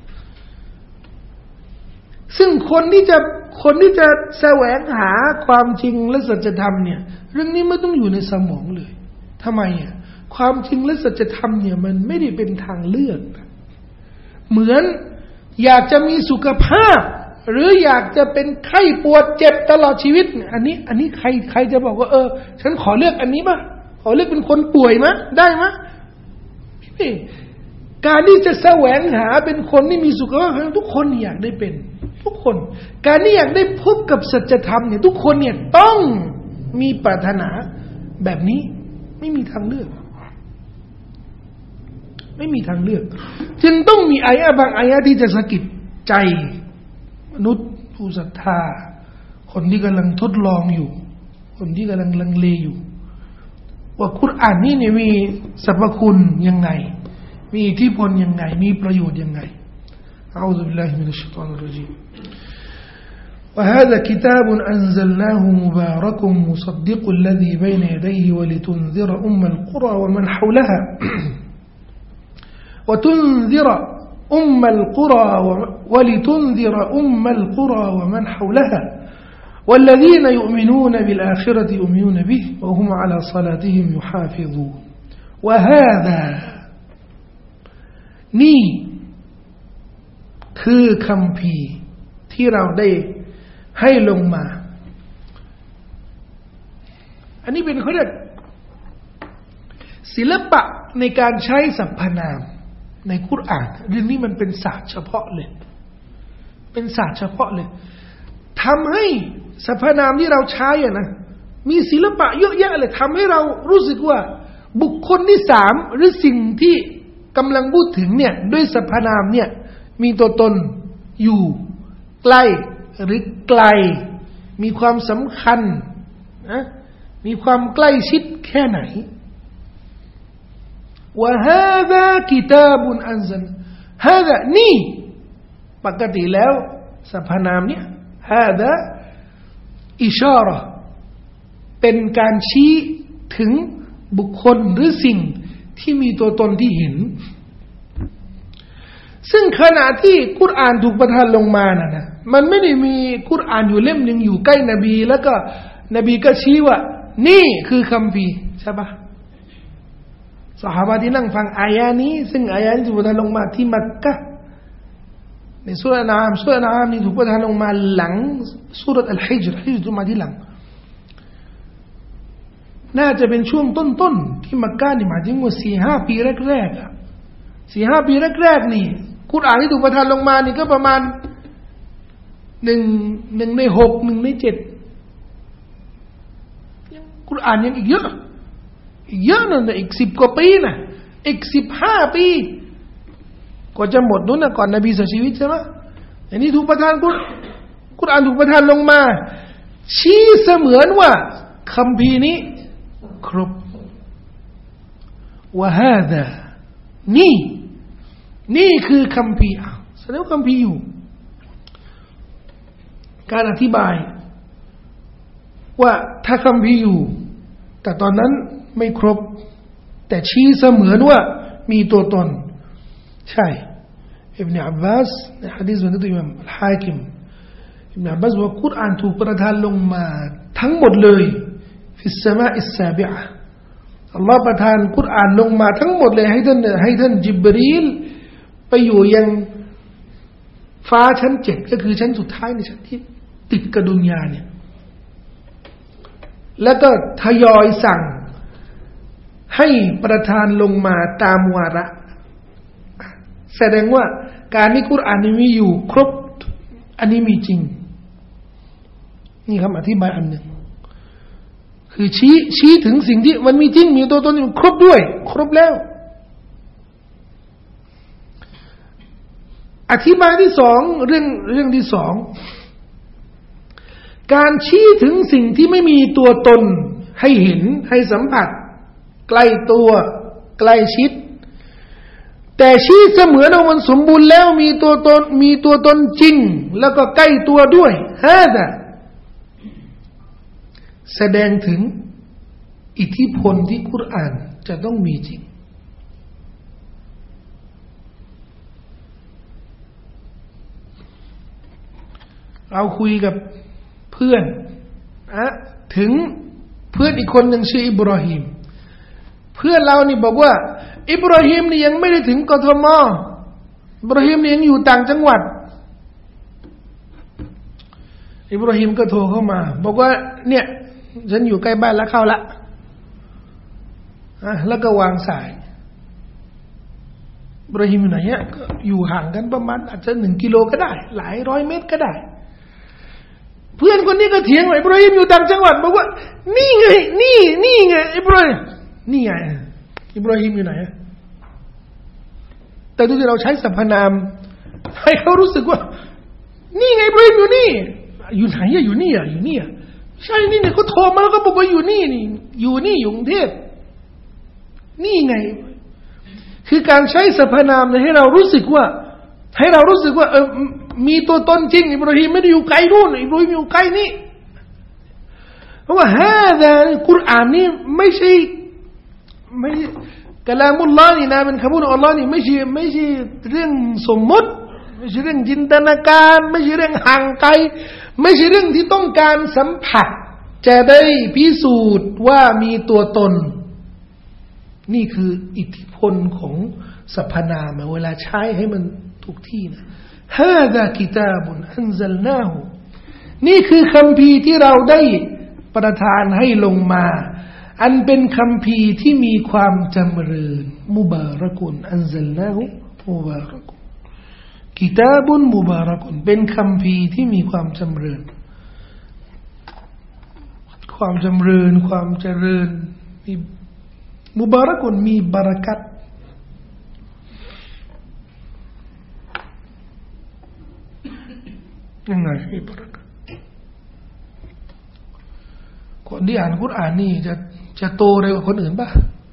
ซึ่งคนที่จะคนที่จะแสวงหาความจริงและสัจธรรมเนี่ยเรื่องนี้ไม่ต้องอยู่ในสมองเลยทำไมอ่ะความจริงและสัจธรรมเนี่ยมันไม่ได้เป็นทางเลือกเหมือนอยากจะมีสุขภาพหรืออยากจะเป็นไข้ปวดเจ็บตลอดชีวิตอันนี้อันนี้ใครใครจะบอกว่าเออฉันขอเลือกอันนี้ป่ะขอเลือกเป็นคนป่วยมั้ยได้มั้ยไม่การที่จะแสวงหาเป็นคนที่มีสุขภาพทุกคนอยากได้เป็นทุกคนการที่อยากได้พบกับสัจธรรมเนี่ยทุกคนเนี่ยต้องมีปรารถนาแบบนี้ไม่มีทางเลือกไม่มีทางเลือกจึงต้องมีอายะบางอายะที่จะสะกิดใจมนุษย์ผู้ศรัทธาคนที่กำลังทดลองอยู่คนที่กำลังลังเลอยู่ว่าคุรอานนี่เนี่ยมีสรรพคุณยังไงมีอิทธิพลยังไงมีประโยชน์ยังไงอะอูซุบิลลาฮิมินัชชัยฏอนิรเราะญีมوهذا كتاب أنزلناه مبارك مصدق الذي بين يديه ولتنذر أم القرى ومن حولها وتنذر أم القرى ولتنذر أم القرى ومن حولها والذين يؤمنون بالآخرة يؤمنون به وهم على صلاتهم يحافظون وهذاนี่คือคัมภีร์ที่เราได้ให้ลงมาอันนี้เป็นเขาเรียกศิลปะในการใช้สรรพนามในกุรอานเรื่องนี้มันเป็นศาสตร์เฉพาะเลยเป็นศาสตร์เฉพาะเลยทำให้สรรพนามที่เราใช้อ่ะนะมีศิลปะเยอะแยะเลยทำให้เรารู้สึกว่าบุคคลที่สามหรือสิ่งที่กำลังพูดถึงเนี่ยด้วยสรรพนามเนี่ยมีตัวตนอยู่ใกล้หรือไกลมีความสำคัญนะมีความใกล้ชิดแค่ไหนว่าฮาซากิตาบุนอันซัลฮาซานี่ปกติแล้วสรรพนามเนี่ยฮาซาอิชาระห์เป็นการชี้ถึงบุคคลหรือสิ่งที่มีตัวตนที่เห็นซึ่งขณะที่กุรอานถูกประทานลงมาน่ะนะมันไม่ได้มีกุรอานอยู่เล่มนึงอยู่ใกล้นบีแล้วก็นบีก็ชี้ว่านี่คือคัมภีร์ใช่ปะซอฮาบะห์ที่นั่งฟังอายะนี้ซึ่งอายะนี้ถูกประทานลงมาที่มักกะฮ์ในซูเราะห์อันอามซูเราะห์อันอามนี่ถูกประทานลงมาหลังซูเราะห์อัลฮิจรฮิจรมาที่หลังน่าจะเป็นช่วงต้นๆที่มักกะฮ์นี่หมายถึงว่า สี่ห้า ปีแรกๆอ่ะ สี่ห้า ปีแรกๆนี่กุรอานที่ถูกประทานลงมานี่ก็ประมาณหนึ่ง หนึ่งในหก หนึ่งในเจ็ดกุรอานยังอีกเยอะอีกเยอะนั่นน่ะอีกสิบกว่าปีน่ะอีกสิบห้าปีกว่าจะหมดนู้นน่ะก่อนนบีเสียชีวิตใช่มั้ยอันนี้ถูกประทานกุรกุรอานถูกประทานลงมาชี้เสมือนว่าคัมภีร์นี้ครบวะฮาซานี่นี่คือคัมภีร์แสดงว่าคัมภีร์อยู่การอธิบายว่าถ้าคัมภีร์อยู่แต่ตอนนั้นไม่ครบแต่ชี้เสมือนว่ามีตัวตนใช่อิบนุอับบาสในหะดีษของท่านอิหม่ามอัลฮาคิมอิบนุอับบาสว่ากุรอานถูกประทานลงมาทั้งหมดเลยฟิสสมาอิสซาบิอะห์อัลลอฮ์ประทานกุรอานลงมาทั้งหมดเลยให้ท่านให้ท่านจิบรีลไปอยู่ยังฟ้าชั้นเจ็ดก็คือชั้นสุดท้ายในชั้นที่ติดกับดุนยาเนี่ยแล้วก็ทยอยสั่งให้ประทานลงมาตามวาระแสดงว่าการที่กุรอานนี้มีอยู่ครบอันนี้มีจริงนี่คำอธิบายอันหนึ่งคือชี้ชี้ถึงสิ่งที่มันมีจริงมีตัวตนอยู่ครบด้วยครบแล้วอธิบายที่สองเรื่องเรื่องที่สองการชี้ถึงสิ่งที่ไม่มีตัวตนให้เห็นให้สัมผัสใกล้ตัวใกล้ชิดแต่ชี้เสมือนว่ามันสมบูรณ์แล้วมีตัวตนมีตัวตนจริงแล้วก็ใกล้ตัวด้วยฮะดะแสดงถึงอิทธิพลที่กุรอานจะต้องมีจริงเราคุยกับเพื่อนอะถึงเพื่อนอีกคนหนึ่งชื่ออิบราฮิมเพื่อนเรานี่บอกว่าอิบราฮิมนี่ยังไม่ได้ถึงกทมอิบราฮิมนี่ยังอยู่ต่างจังหวัดอิบราฮิมก็โทรเข้ามาบอกว่าเนี่ยฉันอยู่ใกล้บ้านแล้วเข้าละอ่ะแล้วก็วางสายอิบราฮิมอยู่ไหนเนี่ยก็อยู่ห่างกันประมาณอาจจะหนึ่งกิโลก็ได้หลายร้อยเมตรก็ได้เพื่อนคนนี้ก็เถียงว่าอิบราฮิมอยู่ต่างจังหวัดบอกว่านี่ไงนี่นี่ไงอิบราฮิมนี่ไงอิบราฮิมอยู่ไหนแต่ดูที่เราใช้สรรพนามให้เขารู้สึกว่านี่ไงอิบราฮิมอยู่นี่อยู่ไหนอะอยู่นี่อะอยู่นี่อะใช่นี่เนี่ยเขาโทรมาแล้วก็บอกว่าอยู่นี่นี่อยู่นี่อยู่กรุงเทพนี่ไงคือการใช้สรรพนามเนี่ยให้เรารู้สึกว่าให้เรารู้สึกว่าเออมีตัวตนจริงอิบราฮิมไม่ได้อยู่ไกลนู่นอิบราฮิมอยู่ใกล้นี่เพราะว่าฮะแต่กุรอานนี่ไม่ใช่ไม่กะลามุลลอฮ์นี่นะเป็นคำพูดของอัลลอฮ์นี่ไม่ใช่ไม่ใช่เรื่องสมมติไม่ใช่เรื่องจินตนาการไม่ใช่เรื่องห่างไกลไม่ใช่เรื่องที่ต้องการสัมผัสจะได้พิสูจน์ว่ามีตัวตนนี่คืออิทธิพลของสรรพนามเวลาใช้ให้มันถูกที่นะฮาซากิตาบุนอันซัลนาฮูนี่คือคัมภีร์ที่เราได้ประทานให้ลงมาอันเป็นคัมภีร์ที่มีความจำเริญมุบารักุนอันซัลนาฮูมุบารักุนกิตาบุนมุบารักุนเป็นคัมภีร์ที่มีความจำเริญความจำเริญความเจริญมีมุบารักุนมีบารักัตยังไงมีบารักัตคนที่อ่านกุรอานนี่จะจะโตเร็วกว่าคนอื่นป่ะ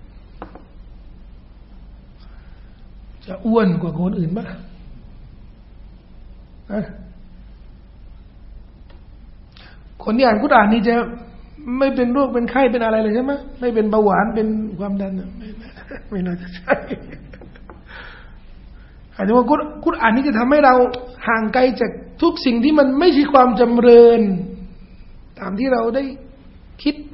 จะอ้วนกว่าคนอื่นป่ะคนที่อ่านกุรอานนี่จะไม่เป็นโรคเป็นไข้เป็นอะไรเลยใช่ไหมไม่เป็นเบาหวานเป็นความดันไม่ไม่น่าจะใช่อาจจะว่ากุรอานนี่จะทำให้เราห่างไกลจากทุกสิ่งที่มันไม่ใช่ความจำเริญตามที่เราได้คิด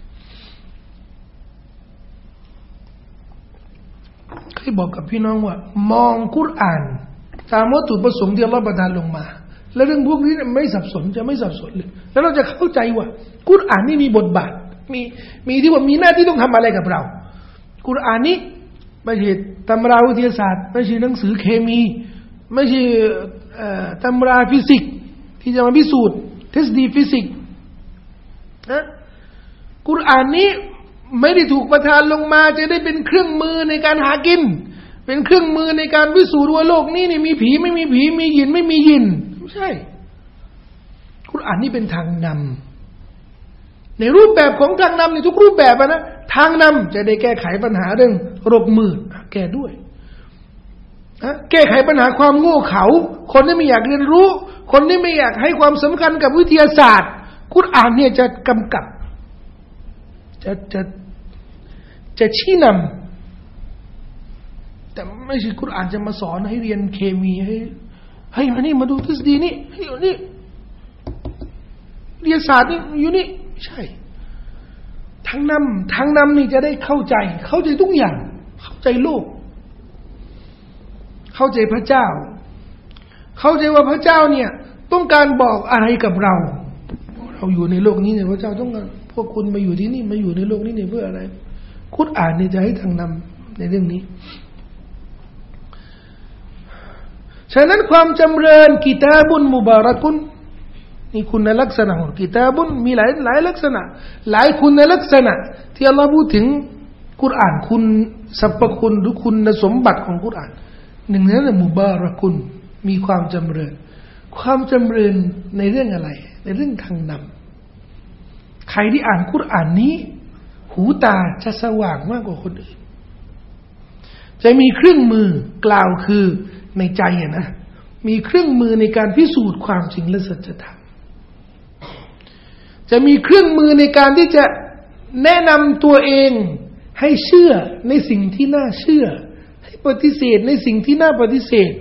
เคยบอกกับพี่น้องว่ามองกุรอานตามวัตถุประสงค์ที่อัลเลาะห์ประทานลงมาแล้วเรื่องพวกนี้ไม่สับสนจะไม่สับสนเลยแล้วเราจะเข้าใจว่ากุรอานนี่มีบทบาทมีมีที่ว่ามีหน้าที่ต้องทำอะไรกับเรากุรอานนี้ไม่ใช่ตำราวิทยาศาสตร์ไม่ใช่หนังสือเคมีไม่ใช่ตำราฟิสิกส์ที่จะมาพิสูจน์ทฤษฎีฟิสิกส์นะกุรอานนี้ไม่ได้ถูกประทานลงมาจะได้เป็นเครื่องมือในการหากินเป็นเครื่องมือในการพิสูจน์ว่าโลกนี้นี่มีผีไม่มีผีมียินไม่มียินไม่ใช่กุรอานนี่เป็นทางนำในรูปแบบของทางนำในทุกรูปแบบนะทางนำจะได้แก้ไขปัญหาเรื่องโรคมืดแก้ด้วยนะแก้ไขปัญหาความโง่เขลาคนที่ไม่อยากเรียนรู้คนที่ไม่อยากให้ความสำคัญกับวิทยาศาสตร์กุรอานเนี่ยจะกำกับจะจะจะชี้นำแต่ไม่ใช่กุรอานจะมาสอนให้เรียนเคมีให้ให้มานี่มาดูทฤษฎีนี่ให้อยู่นี่วิทยาศาสตร์นี่อยู่นี่ใช่ทางนำทางนำนี่จะได้เข้าใจเข้าใจทุกอย่างเข้าใจโลกเข้าใจพระเจ้าเข้าใจว่าพระเจ้าเนี่ยต้องการบอกอะไรกับเราเราอยู่ในโลกนี้เนี่ยพระเจ้าต้องการพวกคุณมาอยู่ที่นี่มาอยู่ในโลกนี้เนี่ยเพื่ออะไรกุรอานนี่จะให้ทางนำในเรื่องนี้ฉะนั้นความจำเริญกิตาบุนมุบารักุนนี่คุณลักษณะของกิตาบุนมีหลายหลายลักษณะหลายคุณลักษณะที่อัลลอฮ์พูดถึงกุรอานคุณสรรพคุณหรือคุณสมบัติของกุรอานหนึ่งในนั้นมุบารักุนมีความจำเริญความจำเริญในเรื่องอะไรในเรื่องทางนำใครที่อ่านกุรอานนี้หูตาจะสว่างมากกว่าคนอื่นจะมีเครื่องมือกล่าวคือในใจอะนะมีเครื่องมือในการพิสูจน์ความจริงและสัจธรรมจะมีเครื่องมือในการที่จะแนะนำตัวเองให้เชื่อในสิ่งที่น่าเชื่อให้ปฏิเสธในสิ่งที่น่าปฏิเสธ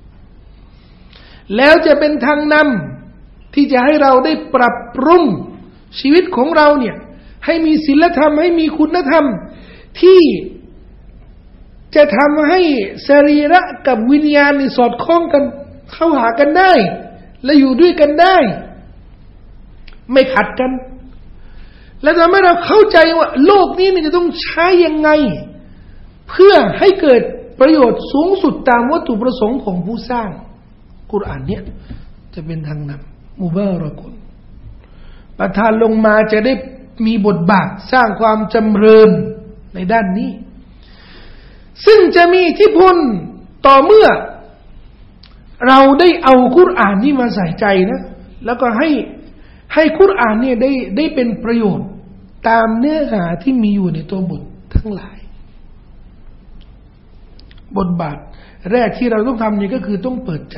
แล้วจะเป็นทางนำที่จะให้เราได้ปรับปรุงชีวิตของเราเนี่ยให้มีศีลธรรมให้มีคุณธรรมที่จะทำให้สรีระกับวิญญาณนี่สอดคล้องกันเข้าหากันได้และอยู่ด้วยกันได้ไม่ขัดกันและทำให้เราเข้าใจว่าโลกนี้มันจะต้องใช้ยังไงเพื่อให้เกิดประโยชน์สูงสุดตามวัตถุประสงค์ของผู้สร้างกุรอานเนี่ยจะเป็นทางนำมุบารักุนประทานลงมาจะได้มีบทบาทสร้างความจำเริญในด้านนี้ซึ่งจะมีอิทธิพลต่อเมื่อเราได้เอากุรอานนี้มาใส่ใจนะแล้วก็ให้ให้กุรอานเนี่ยได้ได้เป็นประโยชน์ตามเนื้อหาที่มีอยู่ในตัวบททั้งหลายบทบาทแรกที่เราต้องทำนี่ก็คือต้องเปิดใจ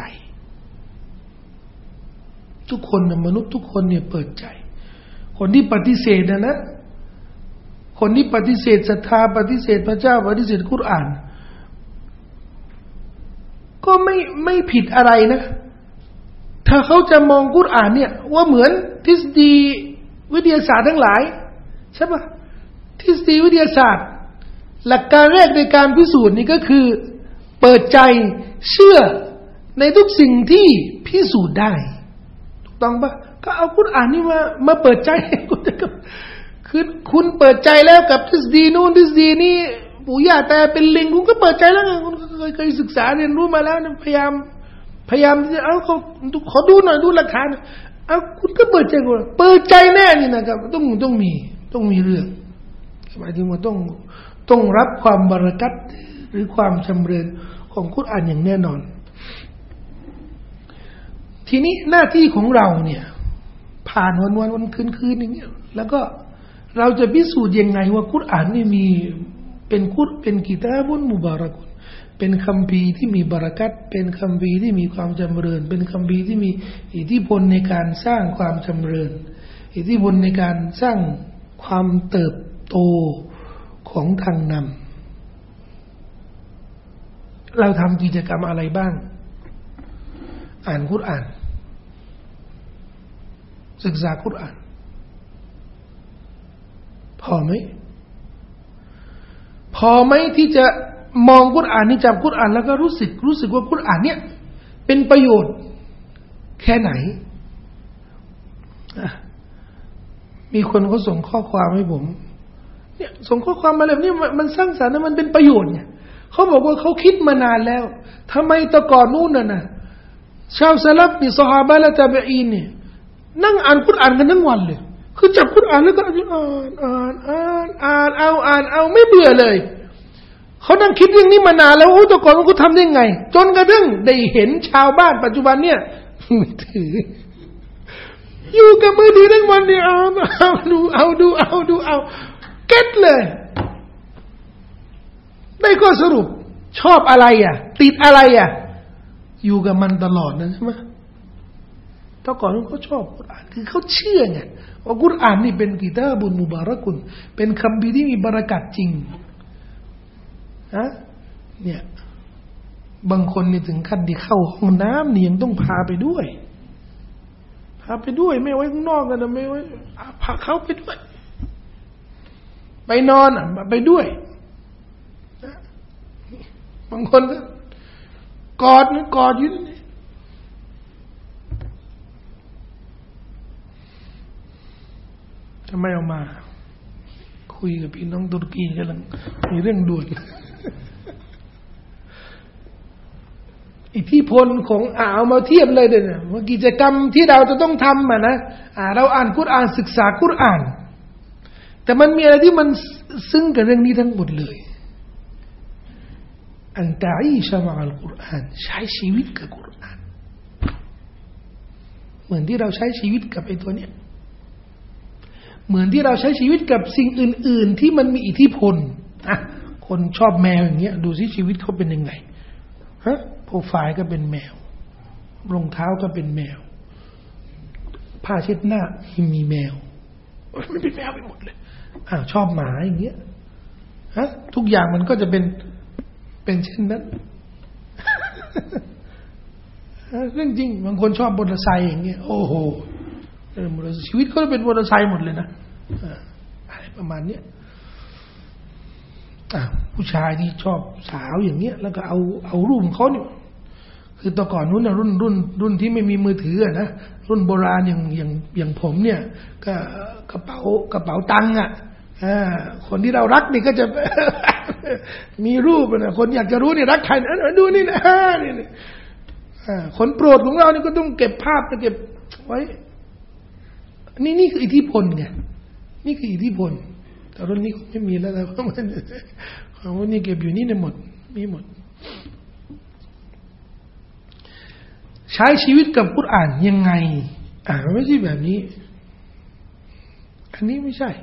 ทุกคนนะมนุษย์ทุกคนเนี่ยเปิดใจคนที่ปฏิเสธนะนะคนที่ปฏิเสธศรัทธาปฏิเสธพระเจ้าปฏิเสธกุรอานก็ไม่ไม่ผิดอะไรนะถ้าเขาจะมองกุรอานเนี่ยว่าเหมือนทฤษฎีวิทยาศาสตร์ทั้งหลายใช่ปะทฤษฎีวิทยาศาสตร์หลักการแรกในการพิสูจน์นี่ก็คือเปิดใจเชื่อในทุกสิ่งที่พิสูจน์ได้ถูกต้องปะก็เอากุรอานนี่มามาเปิดใจให้คุณจะคือคุณเปิดใจแล้วกับทฤษฎีนู้นทฤษฎีนี้ปู่ย่าตาเป็นลิงคุณก็เปิดใจแล้วไงคุณเคยเคยศึกษาเรียนรู้มาแล้วนะพยายามพยายามที่เอาเขาขอดูหน่อยดูหลักฐานเอาคุณก็เปิดใจคุณเปิดใจแน่นี่นะครับต้องต้องมีต้องมีเรื่องหมายถึงว่าต้องต้องรับความบารักัตหรือความชำเริญของกุรอานอย่างแน่นอนทีนี้หน้าที่ของเราเนี่ยผ่านวันวันวันคืนคืนอย่างเงี้ยแล้วก็เราจะพิสูจน์ยังไงว่ากุรอานนี่มีเป็นกุรเป็นกิตาบุนมุบารักุนเป็นคัมภีร์ที่มีบารักัตเป็นคัมภีร์ที่มีความจำเริญเป็นคัมภีร์ที่มีอิทธิพลในการสร้างความจำเริญอิทธิพลในการสร้างความเติบโตของทางนำเราทำกิจกรรมอะไรบ้างอ่านกุรอานศึกษากุรอานพอไหมพอไหมที่จะมองกุรอานนี่จับกุรอานแล้วก็รู้สึกรู้สึกว่ากุรอานเนี่ยเป็นประโยชน์แค่ไหนมีคนเขาส่งข้อความให้ผมเนี่ยส่งข้อความมาแบบนี้มันสร้างสรรค์นะมันเป็นประโยชน์เนี่ยเขาบอกว่าเขาคิดมานานแล้วทำไมแต่ก่อนนู้นน่ะนะชาวซะลัฟนี่ซอฮาบะห์และตาบีอีนเนี่ยนั่งอ่านกุรอานกันทั้งวันเลยคือจับกุรอานแล้วก็อ่านอ่านอ่านอ่านเอาอ่านเอาไม่เบื่อเลยเขานั่งคิดเรื่องนี้มานานแล้วโอ้แต่ก่อนเขาทำได้ไงจนกระทั่งได้เห็นชาวบ้านปัจจุบันเนี่ยมือถืออยู่กับมือถือทั้งวันเนี่ยเอาเอาดูเอาดูเอาดูเอาเก็ตเลยได้ข้อสรุปชอบอะไรอ่ะติดอะไรอ่ะอยู่กับมันตลอดนะใช่ไหมแต่ก่อนเขาชอบกุรอานคือเขาเชื่อไงว่ากุรอานนี่เป็นกิตาบุนมุบารักุนเป็นคัมภีร์ที่มีบารักัตจริงฮะเนี่ยบางคนนี่ถึงขั้นที่เข้าห้องน้ำนี่ยังต้องพาไปด้วยพาไปด้วยไม่ไว้ข้างนอกกันนะไม่ไว้พาเขาไปด้วยไปนอนอ่ะไปด้วยบางคนก็กอดนะกอดอยู่นี่ทำไมเอามาคุยกับพี่น้องตุรกีกำลังมีเรื่องด่วนอิทธิพลของอ่าเอามาเทียบเลยเดี๋ยวนะว่ากิจกรรมที่เราจะต้องทำอ่ะนะอ่าเราอ่านกุรอานศึกษากุรอานแต่มันมีอะไรที่มันซึ่งกับเรื่องนี้ทั้งหมดเลยอันตะอีชะมะอัลกุรอานใช้ชีวิตกับกุรอานเหมือนที่เราใช้ชีวิตกับไอ้ตัวเนี้ยเหมือนที่เราใช้ชีวิตกับสิ่งอื่นๆที่มันมีอิทธิพลอ่ะคนชอบแมวอย่างเงี้ยดูสิชีวิตเขาเป็นยังไงฮะโปรไฟล์ก็เป็นแมวรองเท้าก็เป็นแมวผ้าเช็ดหน้ามีแมวมันเป็นแมวไปหมดเลยอ้าวชอบหมาอย่างเงี้ยฮะทุกอย่างมันก็จะเป็นเป็นเช่นนั้นเรื่องจริงบางคนชอบบมอเตอร์ไซค์อย่างเงี้ยโอ้โหชีวิตก็เป็นมอเตอร์ไซค์หมดเลยนะอะไรประมาณเนี้ยผู้ชายที่ชอบสาวอย่างเงี้ยแล้วก็เอาเอารูปของเขาเนี่ยคือตอนก่อนนู้นนะรุ่นรุ่นรุ่นที่ไม่มีมือถือนะรุ่นโบราณอย่างอย่างอย่างผมเนี่ยก็กระเป๋ากระเป๋าตังค์อ่ะคนที่เรารักนี่ก็จะมีรูปนะคนอยากจะรู้นี่รักใครนะดูนี่นะนี่คนโปรดของเรานี่ก็ต้องเก็บภาพเก็บไว้นี่นี่คืออิทธิพลไงนี่คืออิทธิพลแต่รุ่นนี้ไม่มีแล้วนะเพราะมันของนี่เก็บอยู่นี่ในหมดมีหมดใช้ชีวิตกับกุรอานยังไงอ่าไม่ใช่แบบนี้อันนี้ไม่ใช่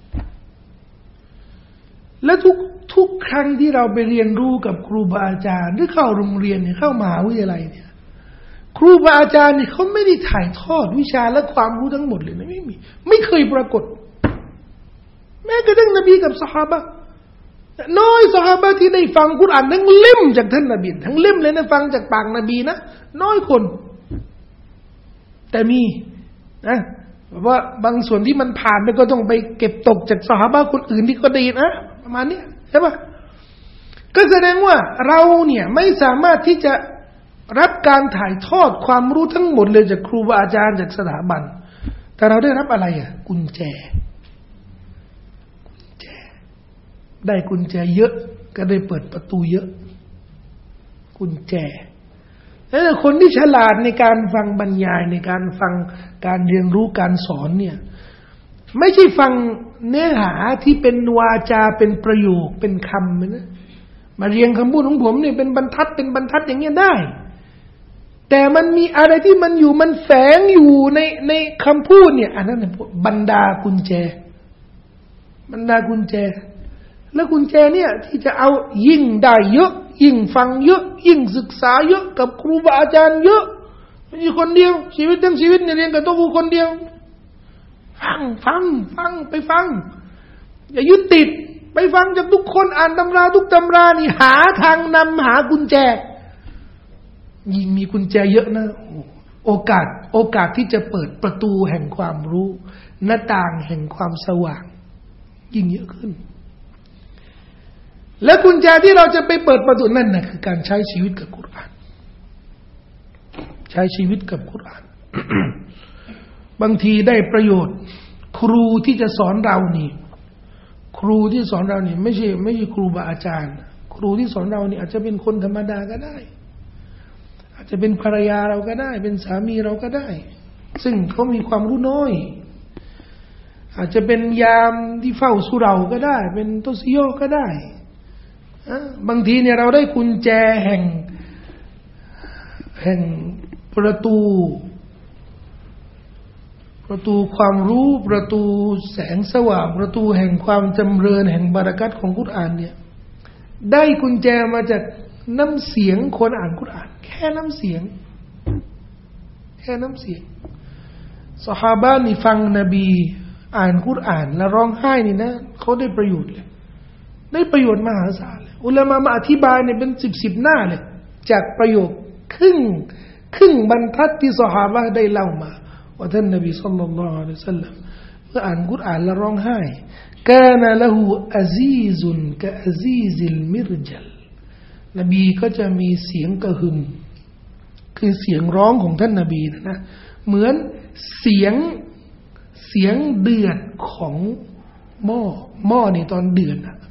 และทุกทุกครั้งที่เราไปเรียนรู้กับครูบาอาจารย์หรือเข้าโรงเรียนเนี่ยเข้ามหาวิทยาลัยเนี่ยครูบาอาจารย์เนี่ยเขาไม่ได้ถ่ายทอดวิชาและความรู้ทั้งหมดเลยนะไม่มีไม่เคยปรากฏแม้กระทั่งนบีกับซอฮาบะห์น้อยซอฮาบะห์ที่ได้ฟังกุรอานทั้งเล่มจากท่านนบีทั้งเล่มเลยนะฟังจากปากนบีนะน้อยคนแต่มีนะว่าบางส่วนที่มันผ่านไปก็ต้องไปเก็บตกจากซอฮาบะห์คนอื่นที่ก็ได้นะประมาณนี้ใช่ปะก็แสดงว่าเราเนี่ยไม่สามารถที่จะรับการถ่ายทอดความรู้ทั้งหมดเลยจากครูบาอาจารย์จากสถาบันแต่เราได้รับอะไรอ่ะกุญแจกุญแจได้กุญแจเยอะก็ได้เปิดประตูเยอะกุญแจแล้วคนที่ฉลาดในการฟังบรรยายในการฟังการเรียนรู้การสอนเนี่ยไม่ใช่ฟังเนื้อหาที่เป็นวาจาเป็นประโยคเป็นคำนะมาเรียงคำพูดของผมเนี่ยเป็นบรรทัดเป็นบรรทัดอย่างเงี้ยได้แต่มันมีอะไรที่มันอยู่มันแฝงอยู่ในในคำพูดเนี่ยอันนั้นบรรดากุญแจบรรดากุญแจแล้วกุญแจเนี่ยที่จะเอายิ่งได้เยอะยิ่งฟังเยอะยิ่งศึกษาเยอะกับครูบาอาจารย์เยอะไม่ใช่คนเดียวชีวิตทั้งชีวิตเนี่ยเรียนกับตัวกูคนเดียวฟังฟังฟังไปฟังอย่ายึดติดไปฟังจากทุกคนอ่านตำราทุกตำรานี่หาทางนำหากุญแจยิ่งมีกุญแจเยอะนะโอกาสโอกาสที่จะเปิดประตูแห่งความรู้หน้าต่างแห่งความสว่างยิ่งเยอะขึ้นและกุญแจที่เราจะไปเปิดประตูนั่นนะคือการใช้ชีวิตกับกุรอานใช้ชีวิตกับกุรอาน บางทีได้ประโยชน์ครูที่จะสอนเรานี่ครูที่สอนเรานี่ไม่ใช่ไม่ใช่ครูบาอาจารย์ครูที่สอนเรานี่อาจจะเป็นคนธรรมดาก็ได้อาจจะเป็นภรรยาเราก็ได้เป็นสามีเราก็ได้ซึ่งเขามีความรู้น้อยอาจจะเป็นยามที่เฝ้าสุเราก็ได้เป็นโตซิโยก็ได้บางทีเนี่ยเราได้กุญแจแห่งแห่งประตูประตูความรู้ประตูแสงสว่างประตูแห่งความจำเริญแห่งบารอกัตของกุรอานเนี่ยได้กุญแจมาจากน้ำเสียงคนอ่านกุรอานแค่น้ำเสียงแค่น้ำเสียงซอฮาบะห์นี่ฟังนบีอ่านกุรอานแล้วร้องไห้นี่นะเขาได้ประโยชน์เลยได้ประโยชน์มหาศาลเลยอุลามะมาอธิบายเนี่ยเป็นสิบสิบหน้าเลยจากประโยคครึ่งครึ่งบรรทัดที่ซอฮาบะห์ได้เล่ามาว่าท่านนบีศ็อลลัลลอฮุอะลัยฮิวะซัลลัมเมื่ออ่านกุรอานแล้วร้องไห้กานะละฮูอะซีซุนกะอะซีซิลมิรจัลนบีก็จะมีเสียงกระหึ่มคือเสียงร้องของท่านนบีนะนะเหมือนเสียงเสียงเดือดของหม้อหม้อนี่ตอนเดือดนะ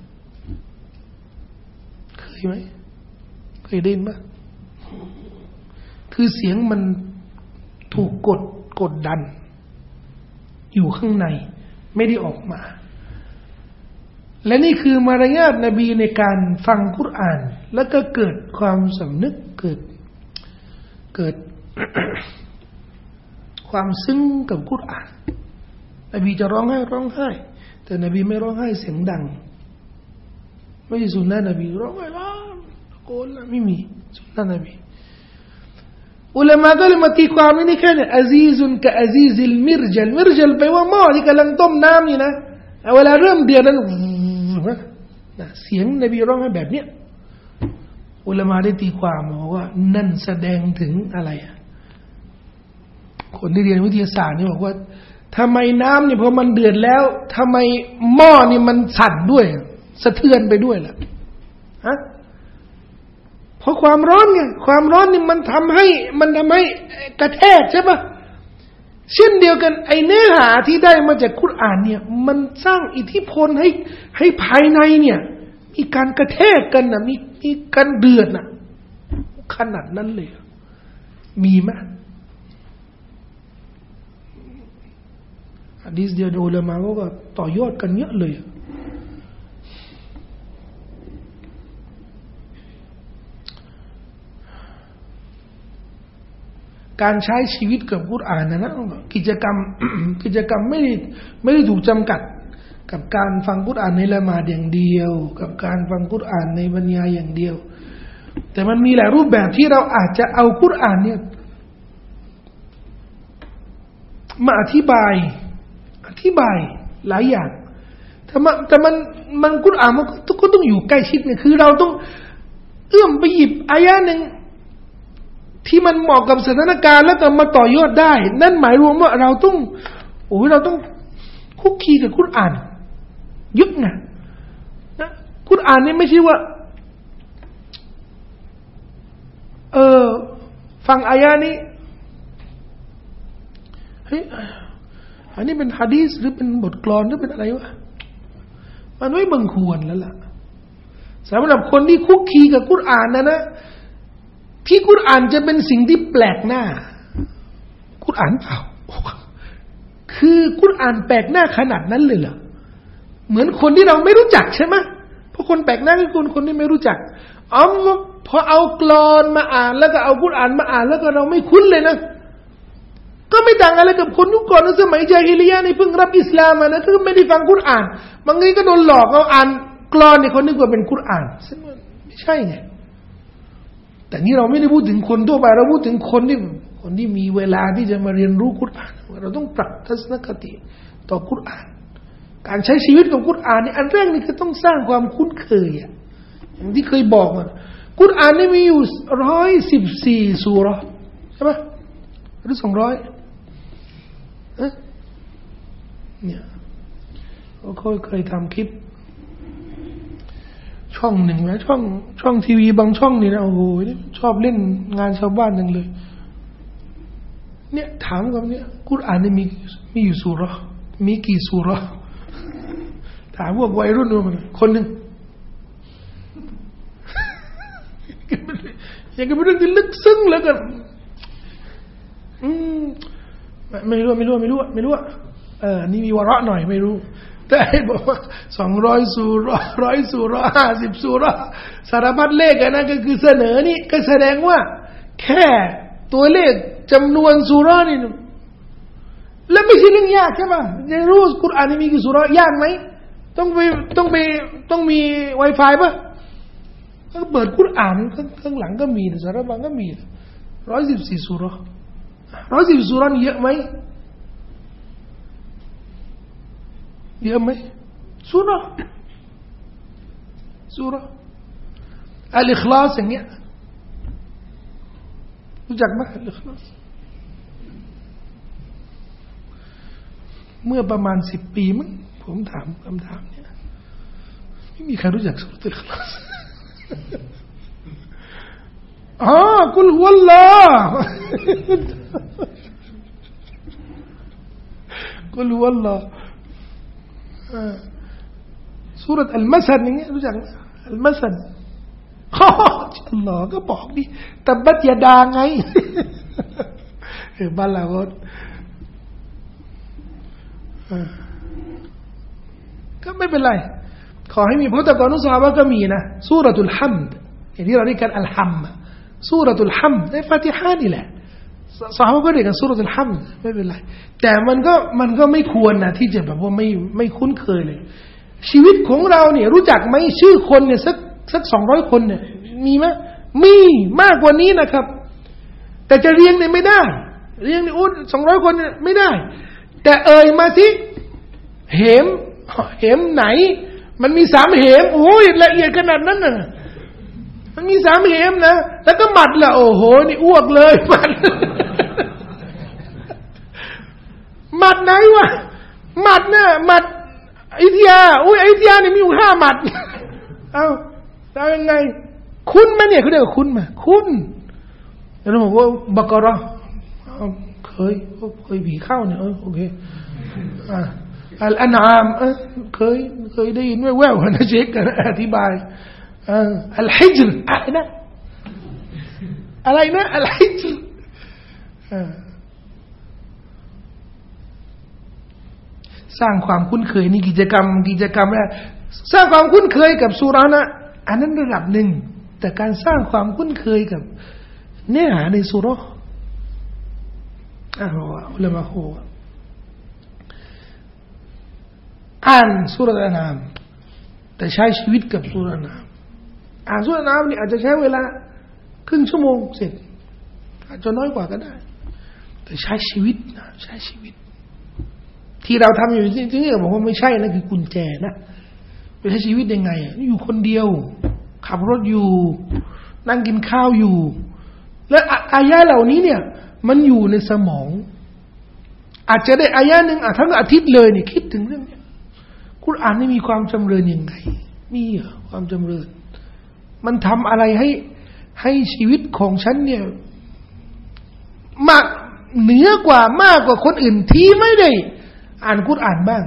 เคยไหมเคยได้ยินป่ะคือเสียงมันถูกกดกดดันอยู่ข้างในไม่ได้ออกมาและนี่คือมารยาทนบีในการฟังกุรอานแล้วก็เกิดความสำนึกเกิดเกิด ความซึ้งกับกุรอานนบีจะร้องไห้ร้องไห้แต่นบีไม่ร้องไห้เสียงดังไม่ใช่สุนนะนบีร้องไห้ร้องตะโกนไม่มีสุนนะนบีอุลามะก็เลยมาตีความนี่แค่เนี่ยอาซีซุนกะอาซีซิลมิรจัลมิรจัลแปลว่าหม้อที่กำลังต้มน้ำนี่นะเวลาเริ่มเดือดนั้นนะเสียงนบีร้องไห้แบบเนี้ยอุลามะได้ตีความบอกว่านั่นแสดงถึงอะไรอ่ะคนที่เรียนวิทยาศาสตร์นี่บอกว่าทำไมน้ำเนี่ยพอมันเดือดแล้วทำไมหม้อนี่มันสั่นด้วยสะเทือนไปด้วยล่ะฮะเพราะความร้อนไงความร้อนนี่มันทำให้มันทำให้กระแทกใช่ปะเช่นเดียวกันไอเนื้อหาที่ได้มาจากกุรอานเนี่ยมันสร้างอิทธิพลให้ให้ภายในเนี่ยมีการกระแทกกันนะมีมีการเดือดนะขนาดนั้นเลยมีไหมหะดีษเดียวอุลามะก็ต่อยอดกันเยอะเลยการใช้ชีวิตกับกุรอานนะนะกิจกรรม กิจกรรมไม่ได้ไม่ได้ถูกจำกัดกับการฟังกุรอานในละหมาดอย่างเดียวกับการฟังกุรอานในบรรยายอย่างเดียวแต่มันมีหลายรูปแบบที่เราอาจจะเอากุรอานเนี่ยมาอธิบายอธิบายหลายอย่างแต่มันแต่มันมันกุรอานมันก็ต้องอยู่ใกล้ชิดเนี่ยคือเราต้องเอื้อมไปหยิบอายะห์นึงที่มันเหมาะกับสถานการณ์แล้วก็มาต่อยอดได้นั่นหมายรวมว่าเราต้องโอ้ยเราต้องคุกคีกับกุรอานยุบไงนะกุรอานนี่ไม่ใช่ว่าเออฟังอายะนี้เฮ้ยอันนี้เป็นหะดีษหรือเป็นบทกลอนหรือเป็นอะไรวะมันไม่บังควรแล้วล่ะสำหรับคนที่คุกคีกับกุรอานนะนะที่กุรอานจะเป็นสิ่งที่แปลกหน้ากุรอานเปล่าคือกุรอานแปลกหน้าขนาดนั้นเลยเหรอเหมือนคนที่เราไม่รู้จักใช่ไหมเพราะคนแปลกหน้าคือคนคนที่ไม่รู้จักอ๋อพอเอากลอนมาอ่านแล้วก็เอากุรอานมาอ่านแล้วก็เราไม่คุ้นเลยนะก็ไม่ต่างอะไรกับคนยุคก่อนในสมัยญาฮิลิยะห์นี่เพิ่งรับอิสลามมานะคือไม่ได้ฟังกุรอานบางทีก็โดนหลอกเอาอ่านกลอนนี่คนนึกว่าเป็นกุรอานซึ่งมันไม่ใช่ไงแต่นี่เราไม่ได้พูดถึงคนทั่วไปเราพูดถึงคนที่คนที่มีเวลาที่จะมาเรียนรู้กุรอานเราต้องปรับทัศนคติต่อกุรอานการใช้ชีวิตกับกุรอานนี่อันแรกนี่คือต้องสร้างความคุ้นเคยอ่ะอย่างที่เคยบอกอ่ะกุรอานนี่มีอยู่ร้อยสิบสี่ซูเราะห์ใช่ไหมหรือสองร้อยเนี่ยเราเคยเคยทำคลิปช่องหนึ่งนะช่องช่องทีวีบางช่องนี่นะโอ้โหชอบเล่นงานชาวบ้านจังเลยเนี่ยถามคำนี้กุรอานนี่มีมีอยู่ซูเราะห์มีกี่ซูเราะห์ถามพวกวัยรุ่นมันคนหนึ่งยังก็เป็นเรื่องที่ลึกซึ้งเหลือเกินอืมไม่รู้ไม่รู้ไม่รู้ไม่รู้เออนี่มีวาระหน่อยไม่รู้แต่ให้บอกว่าสองร้อยซูเราะห์ร้อยซูเราะห์ห้าสิบซูเราะห์สารพัดเลขอันนั้นก็คือเสนอนี่ก็แสดงว่าแค่ตัวเลขจำนวนซูเราะห์นี่แล้วไม่ใช่เรื่องยากใช่ป่ะจะรู้กุรอานนี่มีกี่ซูเราะห์ยากไหมต้องไปต้องไปต้องมี Wi-Fi ป่ะก็เปิดกุรอานข้างข้างหลังก็มีสารพัดก็มีร้อยสิบสี่ซูเราะห์ร้อยสิบซูเราะห์เยอะไหมเยอะไหมซูเราะห์ซูเราะห์อัลอิคลาสอย่างเงี้ยรู้จักไหมอัลอิคลาสเมื่อประมาณสิบปีมั้งผมถามคำถามเนี่ยไม่มีใครรู้จักซูเราะห์อัลอิคลาสอ๋อกุลฮุวัลลอฮ์กุลฮุวัลลอฮ์ซูเราะห์อัลมัสดอย่างเงี้ยรู้จักมั้ยอัลมัสดอ๋ออัลลอฮ์ก็บอกดิตับบัตยาดาไงเออบ้านเราก็ไม่เป็นไรขอให้มีเพราะแต่ก่อนนุสาบะก็มีนะซูเราะตุลฮัมดอย่างที่เราเรียกกันอัลฮัมซูเราะตุลฮัมดในฟาติฮะห์นี่แหละซอฮาบะห์ก็เรียกกันซูเราะตุลฮัมดไม่เป็นไรแต่มันก็มันก็ไม่ควรนะที่จะแบบว่าไม่ไม่คุ้นเคยเลยชีวิตของเราเนี่ยรู้จักไหมชื่อคนเนี่ยสักสักสองร้อยคนเนี่ยมีไหมมีมากกว่านี้นะครับแต่จะเรียงเนี่ยไม่ได้เรียงเนี่ยโอ้สองร้อยคนเนี่ยไม่ได้แต่เอ่ยมาสิเหมเหมไหนมันมีสามเหมโอ้ยละเอียดขนาดนั้นน่ะมันมีสามเหมนะแล้วก็หมัดละโอ้โหนี่อ้วกเลยหมัดหมัดไหนวะหมัดน่ะหมัดอยุธยาอุ้ยอยุธยาเนี่ยมีอยู่ห้าหมัดเอ้าแล้วยังไงคุ้นไหมเนี่ยเขาเรียกว่าคุ้นไหมคุ้นแล้วผมว่าบักรอเคยเคยผีเข้าเนี่ยเออโอเคอ่าอัลอันอามเออเคยเคยได้ยินแว่วๆนะเช็คกันอธิบายอ่าอัลฮิจรอะไรนะอะไรนะอัลฮิจรอ่าสร้างความคุ้นเคยนี่กิจกรรมกิจกรรมนะสร้างความคุ้นเคยกับสุรานะอันนั้นระดับหนึ่งแต่การสร้างความคุ้นเคยกับเนื้อหาในสุราอ่ะอุลามะฮูอ่านสุรานะแต่ใช้ชีวิตกับสุรานะอ่านสุรานะนี่อาจจะใช้เวลาครึ่งชั่วโมงเสร็จอาจจะน้อยกว่าก็ได้แต่ใช้ชีวิตนะใช้ชีวิตที่เราทำอยู่จริงๆบอกว่าไม่ใช่นะคือกุญแจนะไปใช้ชีวิตยังไงอยู่คนเดียวขับรถอยู่นั่งกินข้าวอยู่และอายะเหล่านี้เนี่ยมันอยู่ในสมองอาจจะได้อายะหนึ่งอ่ะทั้งอาทิตย์เลยเนี่ยคิดถึงเรื่องนี้กุรอานนี่มีความจำเริญยังไงมีเหรอความจำเริญมันทำอะไรให้ให้ชีวิตของฉันเนี่ยมากเหนือกว่ามากกว่าคนอื่นที่ไม่ได้อ่านกุรอานบ้าง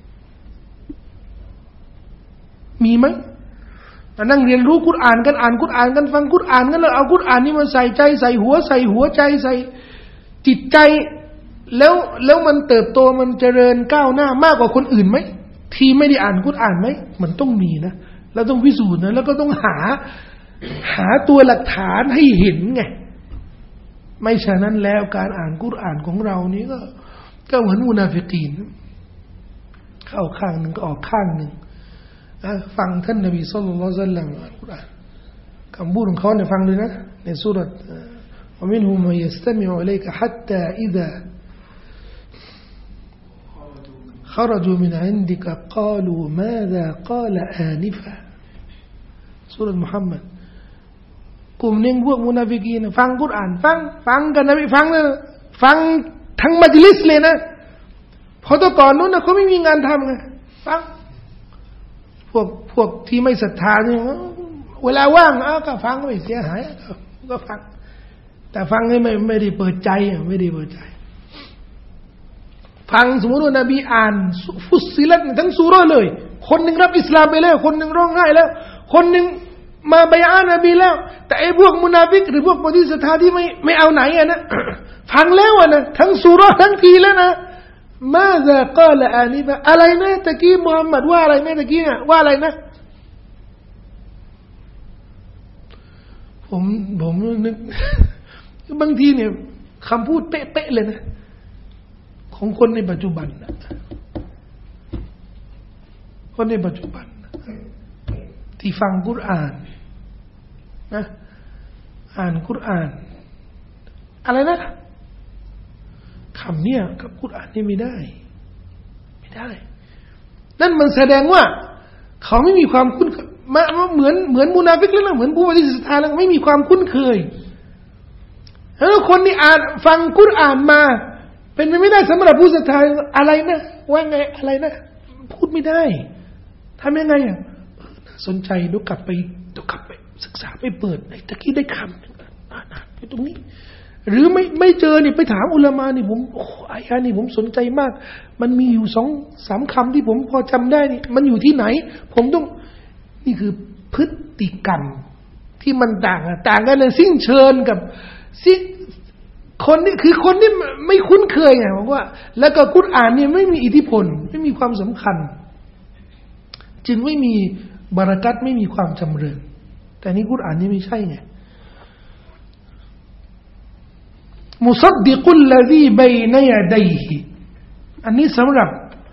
มีไหมมานั่งเรียนรู้กุรอานกันอ่านกุรอานกันฟังกุรอานกันแล้วเอากุรอานนี่มาใส่ใจใส่หัวใส่หัวใจใส่จิตใจแล้วแล้วมันเติบโตมันเจริญก้าวหน้ามากกว่าคนอื่นไหมที่ไม่ได้อ่านกุรอานไหมมันต้องมีนะเราต้องพิสูจน์นะแล้วก็ต้องหาหาตัวหลักฐานให้เห็นไงไม่ฉะนั้นแล้วการอ่านกุรอานของเรานี้ก็ก็เหมือนมุนาฟิกีนเข้าข้างหนึ่งก็ออกข้างหนึ่งฟังท่านนบีศ็อลลัลลอฮุอะลัยฮิวะซัลลัมอ่านกุรอานคำพูดของเขาเนี่ยฟังดูนะในซูเราะห์วะมินฮุมมัยยัสตะมิอุอิลัยกะฮัตตาอิซาخرجوا من عندك قالوا ماذا قال آنفا ซูเราะห์มุฮัมมัดกลุ่มหนึ่งพวกมุนาฟิกีนฟังกุรอานฟังฟังกันนบีฟังนะฟังทั้งมัจลิสเลยนะเพราะแต่ก่อนนู้นนะเขาไม่มีงานทำไงฟังพวกพวกที่ไม่ศรัทธาเนี่ยเวลาว่างอ้าวก็ฟังไม่เสียหายก็ฟังแต่ฟังให้ไม่ไม่ได้เปิดใจไม่ได้เปิดใจฟังสมมติว่านบีอ่านฟุสซิลัตทั้งซูเราะห์เลยคนหนึ่งรับอิสลามไปแล้วคนหนึ่งร้องไห้แล้วคนหนึ่งมาบัยอะห์นบีแล้วแต่ไอ้พวกมุนาฟิกหรือพวกปฏิเสธที่ไม่ไม่เอาไหนอ่ะนะฟังแล้วอ่ะนะทั้งซูเราะห์ทั้งทีแล้วนะมาซากาลอานิฟะอะไรนะตะกี้มุฮัมมัดว่าอะไรนะตะกี้อ่ะว่าอะไรนะผมผมนึกบางทีเนี่ยคำพูดเป๊ะๆเลยนะของคนในปัจจุบันนะคนในปัจจุบันที่ฟังกุรอานนะอ่านกุรอานอะไรนะคำเนี้ยกับกุรอานนี่ไม่ได้ไม่ได้นั่นมันแสดงว่าเขาไม่มีความคุ้นมาเหมือนเหมือนมุนาฟิกแล้วนะเหมือนผู้ปฏิเสธแล้วไม่มีความคุ้นเคยแล้วคนที่อ่านฟังกุรอานมาเป็นไปไม่ได้สำหรับผู้ศรัทธาอะไรนะว่าไงอะไรนะพูดไม่ได้ทำยังไงอ่ะสนใจเดี๋ยวกลับไปเดี๋ยวกลับไปศึกษาไปเปิดไอ้ตะกี้ได้คำอ่านไปตรงนี้หรือไม่ไม่เจอนี่ไปถามอุลามะนี่ผมโอ้อายะนี่ผมสนใจมากมันมีอยู่สองสามคำที่ผมพอจำได้นี่มันอยู่ที่ไหนผมต้องนี่คือพฤติกรรมที่มันต่างต่างกันเลยสิ้นเชิญกับสิ้นคนนี่คือคนที่ไม่คุ้นเคยไงบอกว่าแล้วก็กุรอานเนี่ยไม่มีอิทธิพลไม่มีความสำคัญจึงไม่มีบารักัตไม่มีความจำเริญแต่นี่กุรอานนี่ไม่ใช่ไงมุซัดดิกุลลซีบัยนะยะดัยฮิอันนี้สำหรับ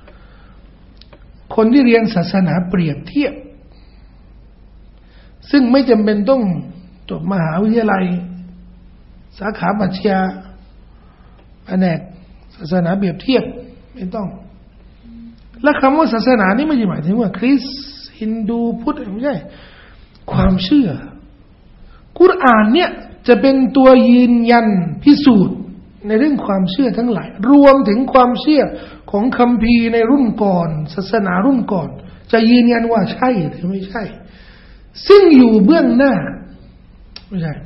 คนที่เรียนศาสนาเปรียบเทียบซึ่งไม่จำเป็นต้องจบมหาวิทยาลัยสาขาปรัชญาแผนกศาสนาเปรียบเทียบไม่ต้องและคำว่าศาสนานี่ไม่ใช่หมายถึงว่าคริสต์ฮินดูพุทธไม่ใช่ความเชื่อกุรอานเนี่ยจะเป็นตัวยืนยันพิสูจน์ในเรื่องความเชื่อทั้งหลายรวมถึงความเชื่อของคัมภีร์ในรุ่นก่อนศาสนารุ่นก่อนจะยืนยันว่าใช่หรือไม่ใช่ซึ่งอยู่เบื้องหน้าไม่ใช่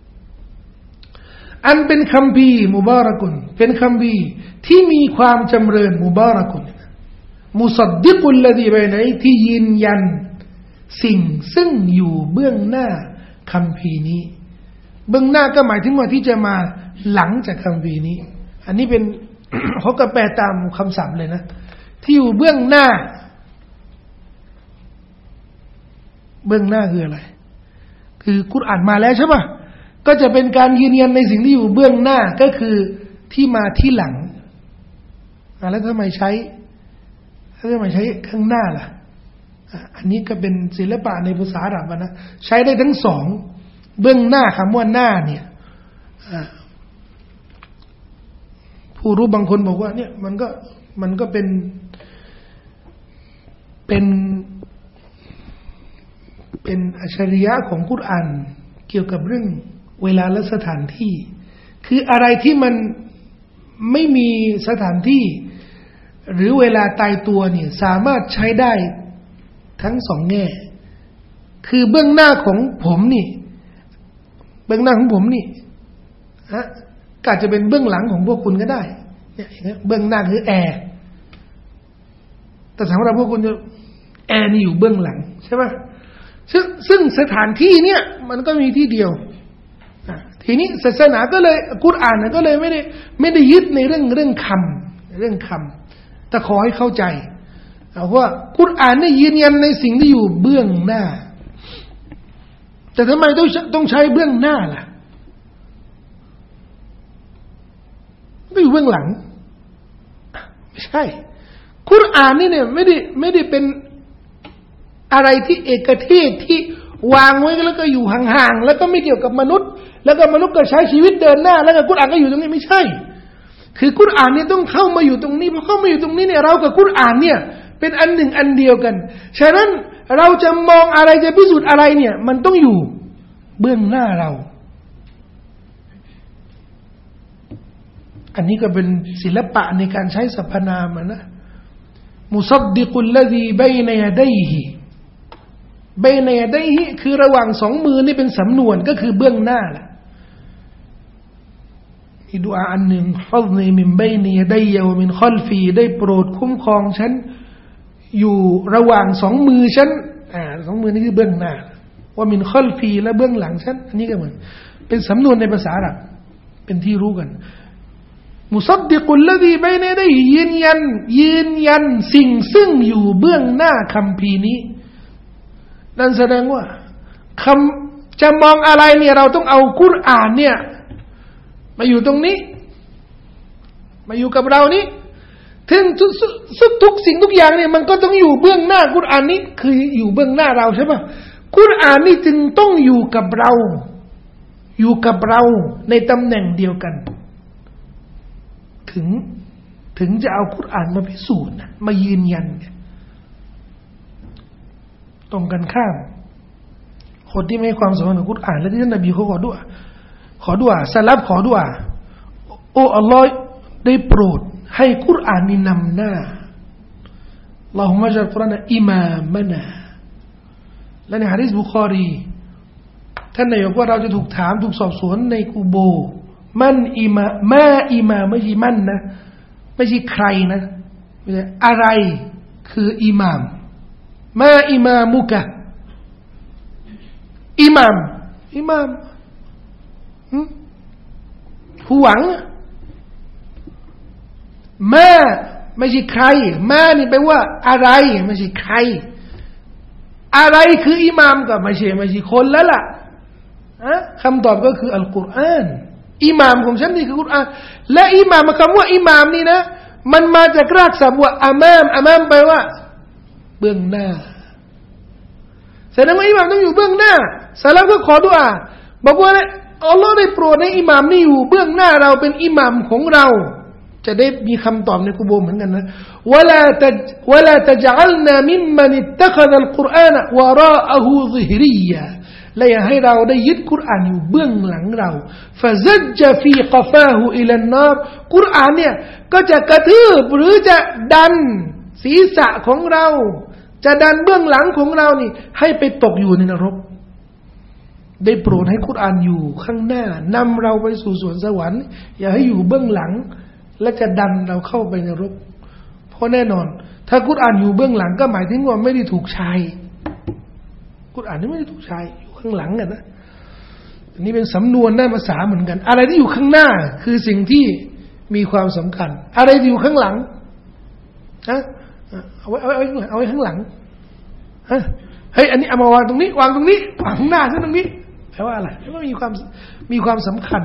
อันเป็นคัมภีร์มุบารักุนเป็นคัมภีร์ที่มีความจำเริญมุบารักุนมุซัดดิกุลลดีบัยนัยที่ยืนยันสิ่งซึ่งอยู่เบื้องหน้าคัมภีร์นี้เบื้องหน้าก็หมายถึงว่าที่จะมาหลังจากคัมภีร์นี้อันนี้เป็น เขาก็แปลตามคำศัพท์เลยนะที่อยู่เบื้องหน้าเบื้องหน้าคืออะไรคือกุรอานมาแล้วใช่ป่ะก็จะเป็นการยืนยันในสิ่งที่อยู่เบื้องหน้าก็คือที่มาที่หลังแล้วทำไมใช้ถ้าทำไมใช้ข้างหน้าล่ะอันนี้ก็เป็นศิลปะในภาษาอาหรับนะใช้ได้ทั้งสองเบื้องหน้าคำว่าหน้าเนี่ยผู้รู้บางคนบอกว่าเนี่ยมันก็มันก็เป็นเป็นเป็นอัจฉริยะของกุรอานเกี่ยวกับเรื่องเวลาและสถานที่คืออะไรที่มันไม่มีสถานที่หรือเวลาตายตัวเนี่ยสามารถใช้ได้ทั้งสองแง่คือเบื้องหน้าของผมนี่เบื้องหน้าของผมนี่ฮะก็อาจจะเป็นเบื้องหลังของพวกคุณก็ได้เนี่ยเบื้องหน้าคือแอร์แต่สำหรับพวกคุณจะแอร์นี่อยู่เบื้องหลังใช่ไหมซึ่งซึ่งสถานที่เนี่ยมันก็มีที่เดียวทีนี้ศาสนาก็เลยกุรอานนะก็เลยไม่ได้ไม่ได้ยึดในเรื่องเรื่องคำเรื่องคำแต่ขอให้เข้าใจว่ากุรอานเนี่ยยืนยันในสิ่งที่อยู่เบื้องหน้าแต่ทำไมต้องต้องใช้เบื้องหน้าล่ะไม่อยู่เบื้องหลังไม่ใช่กุรอานนี่เนี่ยไม่ได้ไม่ได้เป็นอะไรที่เอกเทศที่วางไว้แล้วก็อยู่ห่างๆแล้วก็ไม่เกี่ยวกับมนุษย์แล้วก็มนุษย์ก็ใช้ชีวิตเดินหน้าแล้วก็กุรอานก็อยู่ตรงนี้ไม่ใช่คือกุรอานเนี่ยต้องเข้ามาอยู่ตรงนี้พอเข้ามาอยู่ตรงนี้เนี่ยเรากับกุรอานเนี่ยเป็นอันหนึ่งอันเดียวกันฉะนั้นเราจะมองอะไรจะพิสูจน์อะไรเนี่ยมันต้องอยู่เบื้องหน้าเราอันนี้ก็เป็นศิลปะในการใช้สรรพนามนะมุซัดดิกุลลซีบัยนะยะดัยฮิบัยนะยะดัยฮิคือระหว่างสองมือนี่เป็นสำนวนก็คือเบื้องหน้าล่ะมีดุอาอันหนึ่งฮัซนีมินบัยนะยะดัยวะมินคัลฟีได้โปรดคุ้มครองฉันอยู่ระหว่างสองมือฉันอ่าสองมือนี่คือเบื้องหน้าว่ามินคัลฟีและเบื้องหลังฉันอันนี้ก็เหมือนเป็นสำนวนในภาษาอาหรับเป็นที่รู้กันมุซัดดิกุลลซีบัยนะยะดัยฮิยืนยันยืนยันสิ่งซึ่งอยู่เบื้องหน้าคัมภีร์นี้นั่นแสดงว่าคำจะมองอะไรเนี่ยเราต้องเอากุรอานเนี่ยมาอยู่ตรงนี้มาอยู่กับเรานี้ถึงทุกทุกสิ่งทุกอย่างเนี่ยมันก็ต้องอยู่เบื้องหน้ากุรอานนี้คืออยู่เบื้องหน้าเราใช่ป่ะกุรอานนี่จึงต้องอยู่กับเราอยู่กับเราในตำแหน่งเดียวกันถึงถึงจะเอากุรอานมาพิสูจน์มายืนยันเนี่ยตรงกันข้ามคนที่ไม่ให้ความสำคัญกับกุรอานและที่ท่านนบีเขาขอดุอาขอดุอาสลับขอดุอาโอ้อัลลอฮ์ได้โปรดให้กุรอานนี้นำหน้าอัลลอฮุมะจัลกุรอานอิมามะนาและในหะดีษบุคอรีท่านนายบอกว่าเราจะถูกถามถูกสอบสวนในกุโบมันอิมามาอิมาไม่ใช่มันนะไม่ใช่ใครนะไม่ใช่อะไรคืออิมามมาอิมามุกะอิมามอิมามผู้หวังมาไม่ใช่ใครมานี่แปลว่าอะไรไม่ใช่ใครอะไรคืออิมามก็ไม่ใช่ไม่ใช่คนแล้วล่ะคำตอบก็คืออัลกุรอานอิหม่ามของฉันนี่คือกุรอานและอิหม่ามคำว่าอิหม่ามนี่นะมันมาจากรากศัพท์ว่าอามามอามามแปลว่าเบื้องหน้าแสดงว่าอิหม่ามต้องอยู่เบื้องหน้าซะแล้วก็ขอดุอาบอกว่าอัลลอฮ์ได้โปรดให้อิหม่ามนี่อยู่เบื้องหน้าเราเป็นอิหม่ามของเราจะได้มีคำตอบในกุโบร์เหมือนกันนะวะลาตะวะลาตะจัลนามิมมันอิตตะคซัลกุรอานวะราอะฮูซิฮริยะและอย่าให้เราได้ยึดกุรอานอยู่เบื้องหลังเราฟะซัจญะฟีกะฟาฮูอิลันนารกุรอานเนี่ยก็จะกระทืบหรือจะดันศีรษะของเราจะดันเบื้องหลังของเรานี่ให้ไปตกอยู่ในนรกได้โปรดให้กุรอานอยู่ข้างหน้านำเราไปสู่สวนสวรรค์อย่าให้อยู่เบื้องหลังและจะดันเราเข้าไปในนรกเพราะแน่นอนถ้ากุรอานอยู่เบื้องหลังก็หมายถึงว่าไม่ได้ถูกใช้กุรอานนี่ไม่ได้ถูกใช้อยู่ข้างหลังอ่ะนะอันนี้เป็นสำนวนด้านภาษาเหมือนกันอะไรที่อยู่ข้างหน้าคือสิ่งที่มีความสำคัญอะไรที่อยู่ข้างหลังฮะเอาไว้เอาไว้เอาไว้ข้างหลังฮะเฮ้ยอันนี้เอามาวางตรงนี้วางตรงนี้วางข้างหน้าซะตรงนี้แปลว่าอะไรแปลว่ามีความมีความสำคัญ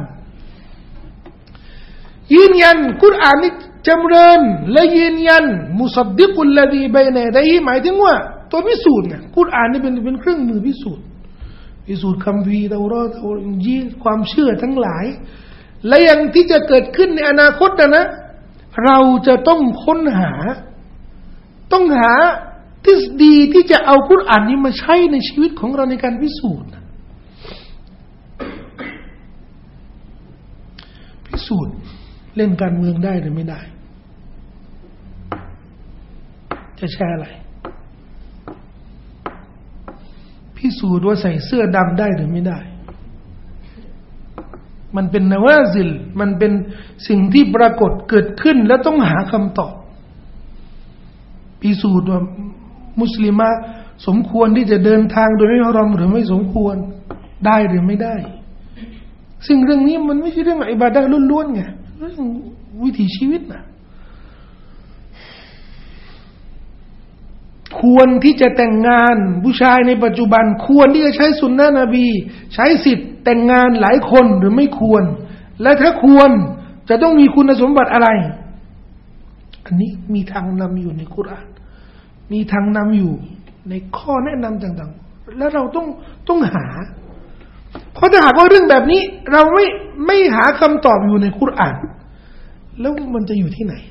ยืนยันกุรอานนี่จำเริญและยืนยันมุซัดดิกุลลดีบัยนะได้หมายถึงว่าตัวพิสูจน์เนี่ยกุรอานนี่เป็นเป็นเครื่องมือพิสูจน์พิสูจน์คัมภีร์เตารอดอินญีลความเชื่อทั้งหลายและยังที่จะเกิดขึ้นในอนาคตนะนะเราจะต้องค้นหาต้องหาทฤษฎีที่จะเอากุรอานนี้มาใช้ในชีวิตของเราในการพิสูจน์พิสูจน์เล่นการเมืองได้หรือไม่ได้จะแชร์อะไรพิสูจน์ว่าใส่เสื้อดำได้หรือไม่ได้มันเป็นนวาซิลมันเป็นสิ่งที่ปรากฏเกิดขึ้นแล้วต้องหาคำตอบพิสูจน์ว่ามุสลิมะสมควรที่จะเดินทางโดยไม่ฮารอมหรือไม่สมควรได้หรือไม่ได้สิ่งเรื่องนี้มันไม่ใช่เรื่องอิบาดะห์ล้วนๆไงเรื่องวิถีชีวิตนะควรที่จะแต่งงานผู้ชายในปัจจุบันควรที่จะใช้สุนนะนบีใช้สิทธิ์แต่งงานหลายคนหรือไม่ควรและถ้าควรจะต้องมีคุณสมบัติอะไรอันนี้มีทางนำอยู่ในกุรอานมีทางนำอยู่ในข้อแนะนำต่างๆแล้วเราต้องต้องหาเพราะถ้าหากว่าเรื่องแบบนี้เราไม่ไม่หาคำตอบอยู่ในกุรอานแล้วมันจะอยู่ที่ไหน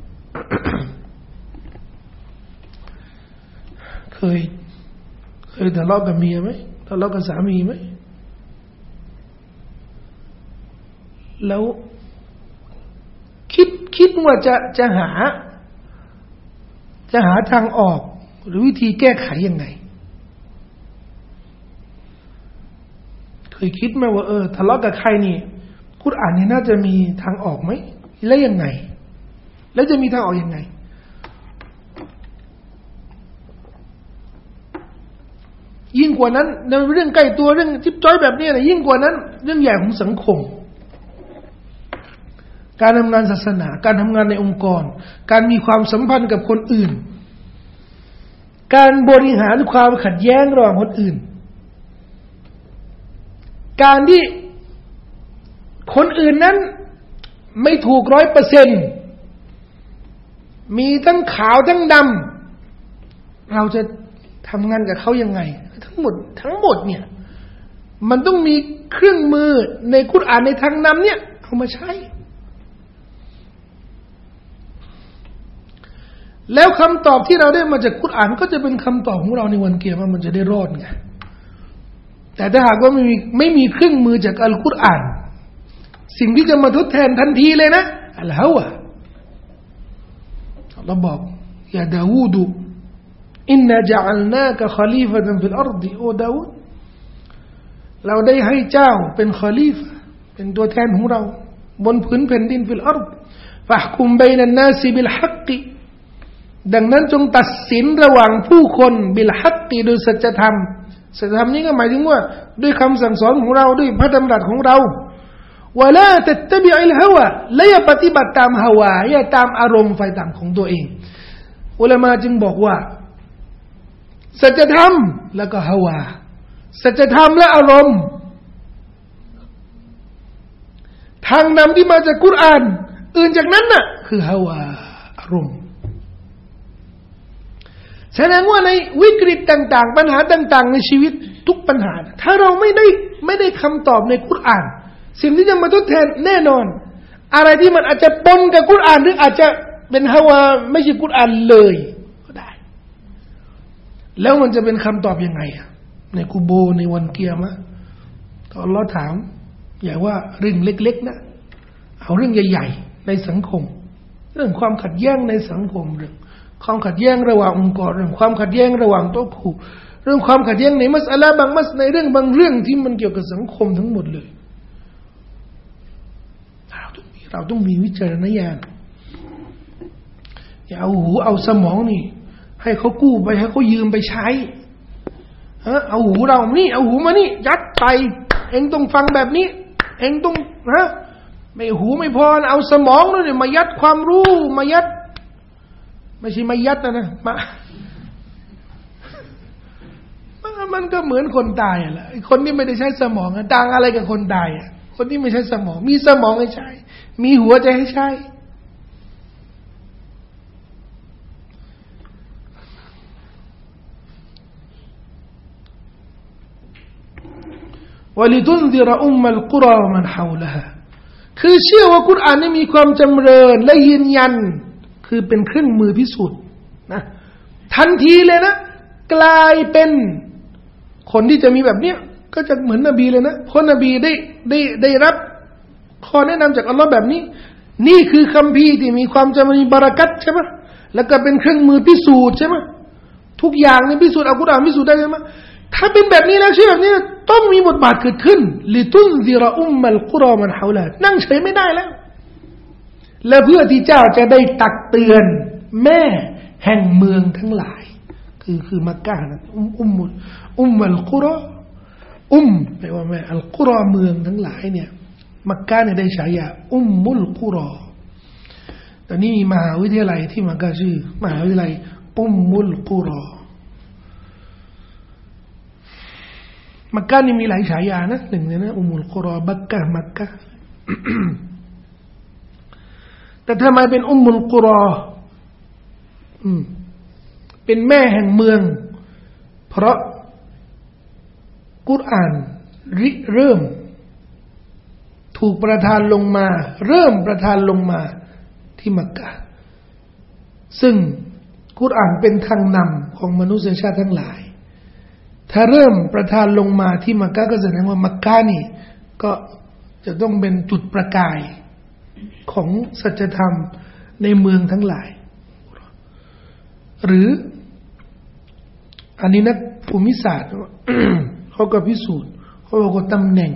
เคยเคยทะเลาะกับเมียไหมทะเลาะกับสามีไหมแล้วคิดคิดว่าจะจะหาจะหาทางออกหรือวิธีแก้ไขยังไงเคยคิดไหมว่าเออทะเลาะกับใครนี่กุรอานนี่น่าจะมีทางออกไหมแล้วยังไงแล้วจะมีทางออกยังไงยิ่งกว่านั้นในเรื่องใกล้ตัวเรื่องจิ๊บจ้อยแบบนี้นะยิ่งกว่านั้นเรื่องใหญ่ของสังคมการทำงานศาสนาการทำงานในองค์กรการมีความสัมพันธ์กับคนอื่นการบริหารความขัดแย้งระหว่างคนอื่นการที่คนอื่นนั้นไม่ถูกร้อยเปอร์เซ็นต์มีทั้งขาวทั้งดำเราจะทำงานกับเขายังไงทั้งหมดทั้งหมดเนี่ยมันต้องมีเครื่องมือในกุรอานในทางนำเนี่ยเอามาใช้แล้วคำตอบที่เราได้มาจากกุรอานก็จะเป็นคำตอบของเราในวันเกียรติมันจะได้รอดไงแต่ถ้าหากว่าไม่มีไม่มีเครื่องมือจากอัลกุรอานสิ่งที่จะมาทดแทนทันทีเลยนะอัลฮาวะเราบอกยาดาวูดอินนาจัลนากะคอลีฟะตันฟิลอัรฎิโอดาวูดเราได้ให้เจ้าเป็นคอลีฟะเป็นตัวแทนของเราบนพื้นแผ่นดินฟิลอัรฎฟะฮ์กุมบัยนันนาสบิลฮักกิดังนั้นจงตัดสินระหว่างผู้คนบิลฮักกิโดยสัจธรรมสัจธรรมนี้ก็หมายถึงว่าด้วยคำสั่งสอนของเราด้วยพระดำรัสของเราวะลาตัตตะบิอิลฮาวะและอย่าปฏิบัติตามฮาวาอย่าตามอารมณ์ไฟต่ำของตัวเองอุลามะจึงบอกว่าสัจธรรมแล้วก็ฮาวาสัจธรรมและอารมณ์ทางนำที่มาจากกุรอานอื่นจากนั้นน่ะคือฮาวาอารมณ์แสดงว่าในวิกฤตต่างๆปัญหาต่างๆในชีวิตทุกปัญหาถ้าเราไม่ได้ไม่ได้คำตอบในกุรอานสิ่งที่จะมาทดแทนแน่นอนอะไรที่มันอาจจะปนกับกุรอานหรืออาจจะเป็นฮาวาไม่ใช่กุรอานเลยก็ได้แล้วมันจะเป็นคำตอบยังไงอ่ะในกุโบในวันเกียรมะตอนเราถามอย่าว่าเรื่องเล็กๆนะเอาเรื่องใหญ่ๆในสังคมเรื่องความขัดแย้งในสังคมเรื่องความขัดแย้งระหว่างองค์กรเรื่องความขัดแย้งระหว่างโต๊ะผู้เรื่องความขัดแย้งในมัสอะลาบางมัสในเรื่องบางเรื่องที่มันเกี่ยวกับสังคมทั้งหมดเลยเราต้องมีเราต้องมีวิจารณญาณอย่าเอาหูเอาสมองนี่ให้เขากู้ไปให้เขายืมไปใช้ฮะเอาหูเรานี่เอาหูมานี่ยัดไปเองต้องฟังแบบนี้เองต้องฮะไม่หูไม่พอเอาสมองด้วยเนี่ยมายัดความรู้มายัดไม่ใช่มายัดนะนะมามันก็เหมือนคนตายอ่ะแหละคนที่ไม่ได้ใช้สมองต่างอะไรกับคนตายอ่ะคนที่ไม่ใช้สมองมีสมองให้ใช้มีหัวใจให้ใช้วะลิตุนซิรอุมมัลกุรอมันฮาวละฮาคือเชื่อว่ากุรอานนี้มีความจำเริญและยืนยันคือเป็นเครื่องมือพิสูจน์นะทันทีเลยนะกลายเป็นคนที่จะมีแบบเนี้ยก็จะเหมือนนบีเลยนะเพราะนบีได้ได้ได้รับข้อแนะนำจากอัลลอฮ์แบบนี้นี่คือคัมภีร์ที่มีความจำมีบารักัตใช่ไหมแล้วก็เป็นเครื่องมือพิสูจน์ใช่ไหมทุกอย่างในพิสูจน์อัลกุรอานพิสูจน์ได้ใช่ไหมถ้าเป็นแบบนี้แล้วเชื่อแบบนี้ต้องมีบทบาทเกิดขึ้นลิตุนซิรอุมมัลกุรอมันฮาวละนั่งเฉยไม่ได้แล้วและเพื่อที่เจ้าจะได้ตักเตือนแม่แห่งเมืองทั้งหลายคือคือมักกะฮ์นะอุมอุมอุมมัลกุรออุมแปลว่าแม่อัลกุรอเมืองทั้งหลายเนี่ยมักกะฮ์เนี่ยได้ฉายาอุมมุลกุรอตอนนี้มีมหาวิทยาลัยที่มักกะฮ์ชื่อมหาวิทยาลัยอุมมุลกุรอมักกะฮ์นี่มีหลายฉายานะหนึ่งเนี่ยนะอุมมุลกุรอบักกะฮ์มักกะฮ์ แต่ทำไมเป็นอุมมุลกุรออืมเป็นแม่แห่งเมืองเพราะกุรอานริเริ่มถูกประทานลงมาเริ่มประทานลงมาที่มักกะฮ์ซึ่งกุรอานเป็นทางนำของมนุษยชาติทั้งหลายถ้าเริ่มประทานลงมาที่มักกะฮ์ก็แสดงว่ามักกะฮ์นี่ก็จะต้องเป็นจุดประกายของสัจธรรมในเมืองทั้งหลายหรืออันนี้นักภูมิศาสตร์ เขาก็พิสูจน์เขาบอกว่าตำแหน่ง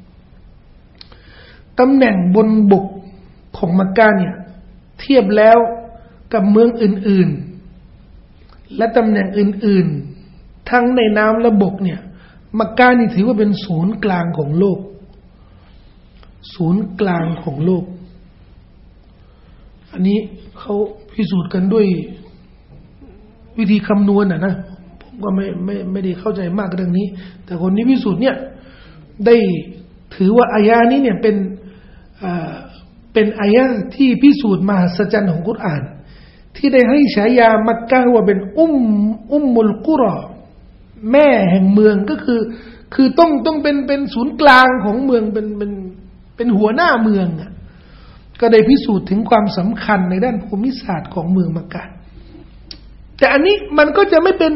ตำแหน่งบนบกของมักกะฮ์เนี่ยเทียบแล้วกับเมืองอื่นๆและตำแหน่งอื่นๆทั้งในน้ำและบกเนี่ยมักกะฮ์นี่ถือว่าเป็นศูนย์กลางของโลกศูนย์กลางของโลกอันนี้เขาพิสูจน์กันด้วยวิธีคำนวณอ่ะนะผมก็ไม่ไม่ไม่ได้เข้าใจมากเรื่องนี้แต่คนที่พิสูจน์เนี่ยได้ถือว่าอายะนี้เนี่ยเป็นอ่าเป็นอายะที่พิสูจน์มหัศจรรย์ของกุรอานที่ได้ให้ฉายามักกะฮ์ว่าเป็นอุมอุมมุลกุรอแม่แห่งเมืองก็คือคือต้องต้องเป็นเป็นศูนย์กลางของเมืองเป็นเป็นเป็นหัวหน้าเมืองอ่ะก็ได้พิสูจน์ถึงความสำคัญในด้านภูมิศาสตร์ของเมืองมักกะฮ์แต่อันนี้มันก็จะไม่เป็น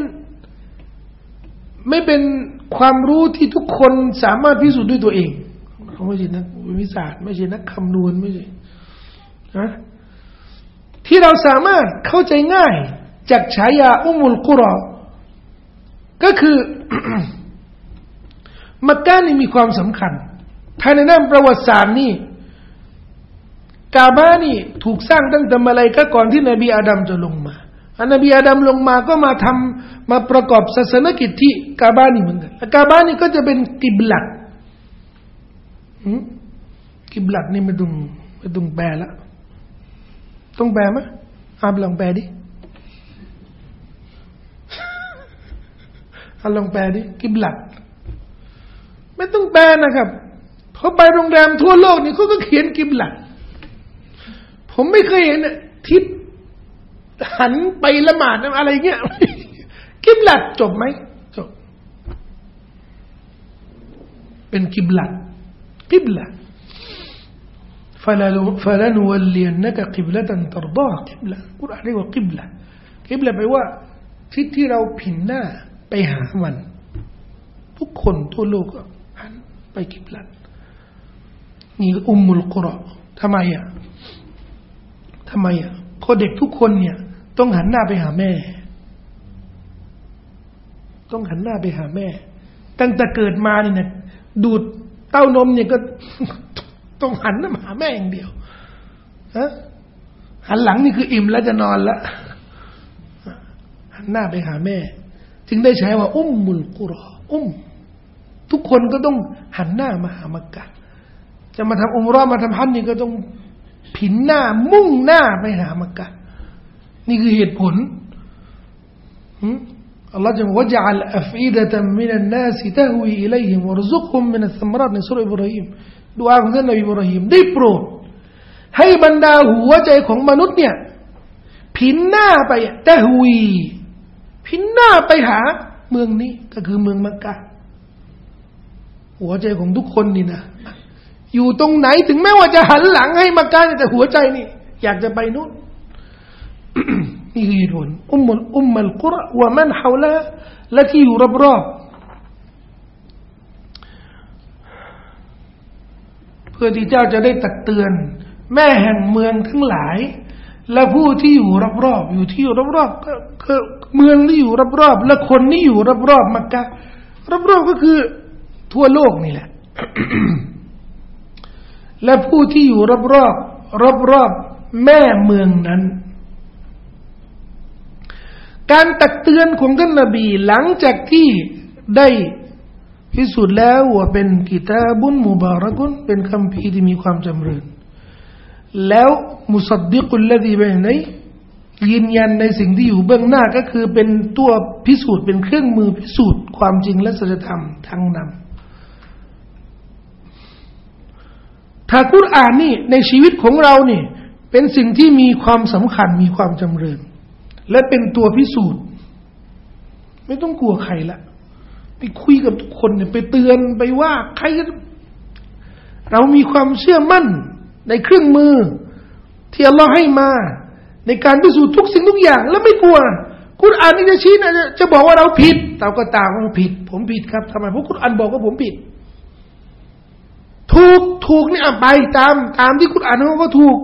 ไม่เป็นความรู้ที่ทุกคนสามารถพิสูจน์ด้วยตัวเองเขาไม่ใช่นักภูมิศาสตร์ไม่ใช่นักคำนวณไม่ใช่นะที่เราสามารถเข้าใจง่ายจากฉายาอุมมุลกุรอก็คือ มักกะฮ์นี่มีความสำคัญภายในด้านประวัติศาสตร์นี่กาบะนี่ถูกสร้างตั้งแต่มาลัยกะฮ์ก่อนที่นบีอาดัมจะลงมานบีอาดัมลงมาก็มาทำมาประกอบศาสนกิจที่กาบะนี่เหมือนกันกาบะนี่ก็จะเป็นกิบลัตกิบลัตนี่ไม่ต้องไม่ต้องแปลละต้องแปลไหมอาบลองแปลดิอาลองแปลดิกิบลัตไม่ต้องแปลนะครับเพราะไปโรงแรมทั่วโลกนี่เขาก็เขียนกิบลัตผมไม่เคยเห็นทิศหันไปละหมาดอะไรเงี้ยกิบลัตจบไหมจบเป็นกิบลัตกิบลัต فلنولينك قبلة ترضاها กิบละกุรอานเรียกว่ากิบละกิบละแปลว่าทิศที่เราผินหน้าไปหามันทุกคนทั่วโลกก็หันไปกิบลัตนี่อุมมุลกุรอทำไมอ่ะทำไมอ่ะเพราะเด็กทุกคนเนี่ยต้องหันหน้าไปหาแม่ต้องหันหน้าไปหาแม่ตั้งแต่เกิดมาเนี่ยดูดเต้านมเนี่ยก็ต้องหันหน้ามาหาแม่อย่างเดียวฮะหันหลังนี่คืออิ่มแล้วจะนอนละหันหน้าไปหาแม่จึงได้ใช้ว่าอุมมุลกุรออุ้มทุกคนก็ต้องหันหน้ามาหามักกะฮ์จะมาทำอุมเราะห์มาทำฮัจญ์นี่ก็ต้องผินหน้ามุ่งหน้าไปหามักกะฮ์นี่คือเหตุผลอัลลอฮฺจะบอกว่าจะอัลอัฟอิดะตัมมินันนาสตะฮวีอิลัยฮิมวะรซุกฮุมมินัสซัมราตในซูเราะห์อิบราฮิมดุอาของท่านนบีอิบราฮิมได้โปรดให้บรรดาหัวใจของมนุษย์เนี่ยผินหน้าไปตะฮวีผินหน้าไปหาเมืองนี้ก็คือเมืองมักกะฮ์หัวใจของทุกคนนี่นะอยู่ตรงไหนถึงแม้ว่าจะหันหลังให้มักกะฮ์แต่หัวใจนี่อยากจะไปนู่น นี่คือเหตุผลอุมมุลอุมมัลกุรอวะมันฮาวละและที่อยู่รอบๆเพื่อที่เจ้าจะได้ตักเตือนแม่แห่งเมืองทั้งหลายและผู้ที่อยู่รอบๆอยู่ที่อยู่รอบๆก็คือเมืองที่อยู่รอบๆและคนที่อยู่รอบๆมักกะฮ์รอบๆก็คือทั่วโลกนี่แหละ และผู้ที่อยู่รอบๆรอบๆแม่เมืองนั้นการตักเตือนของท่านนบีหลังจากที่ได้พิสูจน์แล้วว่าเป็นกิตาบุนมุบารักุนเป็นคัมภีร์ที่มีความจำเริญแล้วมุซัดดิกุลลซีบัยนัยยืนยันในสิ่งที่อยู่เบื้องหน้าก็คือเป็นตัวพิสูจน์เป็นเครื่องมือพิสูจน์ความจริงและสัจธรรมทั้งนั้นถ้ากุรอานนี่ในชีวิตของเรานี่เป็นสิ่งที่มีความสำคัญมีความจำเริญและเป็นตัวพิสูจน์ไม่ต้องกลัวใครละไปคุยกับทุกคนเนี่ยไปเตือนไปว่าใครเรามีความเชื่อมั่นในเครื่องมือที่อัลลอฮ์ให้มาในการพิสูจน์ทุกสิ่งทุกอย่างแล้วไม่กลัวกุรอานนี่จะชี้นะจะบอกว่าเราผิดเราก็ตามว่าผิดผมผิดครับทำไมเพราะกุรอานบอกว่าผมผิดถูกถูกนี่อ่ะไปตามตามที่กุรอานเขาก็ถูก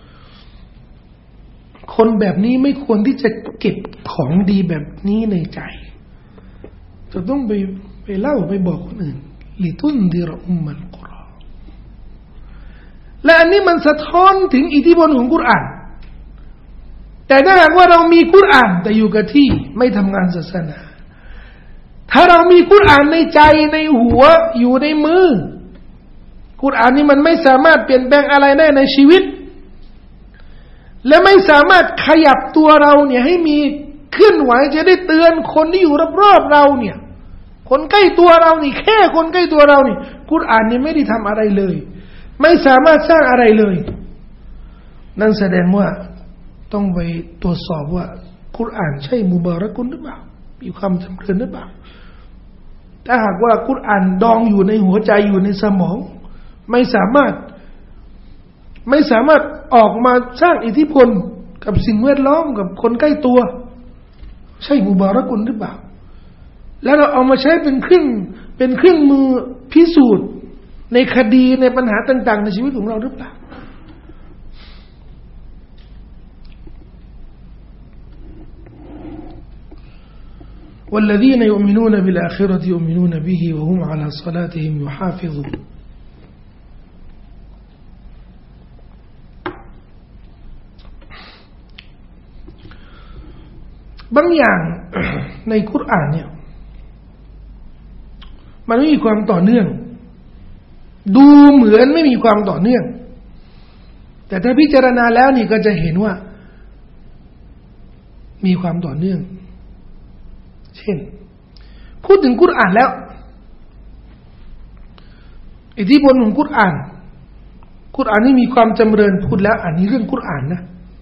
คนแบบนี้ไม่ควรที่จะเก็บของดีแบบนี้ในใจจะต้องไปไปเล่าไปบอกคนอื่นลิตุนดิรอุมมัลกุรอและอันนี้มันสะท้อนถึงอิทธิพลของกุรอานแต่ถ้าหากว่าเรามีกุรอานแต่อยู่กับที่ไม่ทำงานศาสนาถ้าเรามีกุรอานในใจในหัวอยู่ในมือกุรอานนี่มันไม่สามารถเปลี่ยนแปลงอะไรได้ในชีวิตและไม่สามารถขยับตัวเราเนี่ยให้มีเคลื่อนไหวจะได้เตือนคนที่อยู่รอบๆเราเนี่ยคนใกล้ตัวเรานี่แค่คนใกล้ตัวเรานี่กุรอานนี่ไม่ได้ทำอะไรเลยไม่สามารถสร้างอะไรเลยนั่นแสดงว่าต้องไปตรวจสอบว่ากุรอานใช่มุบารักุนหรือเปล่ามีความจำเริญหรือเปล่าถ้าหากว่ากุรอานดองอยู่ในหัวใจอยู่ในสมองไม่สามารถไม่สามารถออกมาสร้างอิทธิพลกับสิ่งแวดล้อมกับคนใกล้ตัวใช่มุบารักุนหรือเปล่าแล้วเราเอามาใช้เป็นเครื่องเป็นเครื่องมือพิสูจน์ในคดีในปัญหาต่างๆในชีวิตของเราหรือเปล่าوالذين يؤمنون بالآخرة يؤمنون به وهم على صلاتهم يحافظونบางอย่าง ในกุรอานเนี่ยมันไม่มีความต่อเนื่องดูเหมือนไม่มีความต่อเนื่องแต่ถ้าพิจารณาแล้วนี่ก็จะเห็นว่ามีความต่อเนื่องเช่นพูดถึงกุรอานแล้วอิทธิพลของกุรอานกุรอานนี่มีความจำเริญพูดแล้วอันนี้เรื่องกุรอานนะ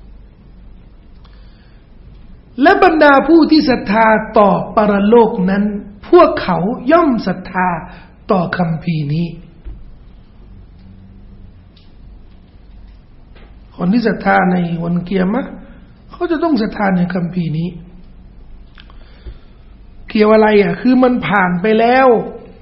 และบรรดาผู้ที่ศรัทธาต่อปรโลกนั้นพวกเขาย่อมศรัทธาต่อคัมภีร์นี้คนที่ศรัทธาในวันกิยามะห์เขาจะต้องศรัทธาในคัมภีร์นี้เกี่ยวอะไรอ่ะคือมันผ่านไปแล้ว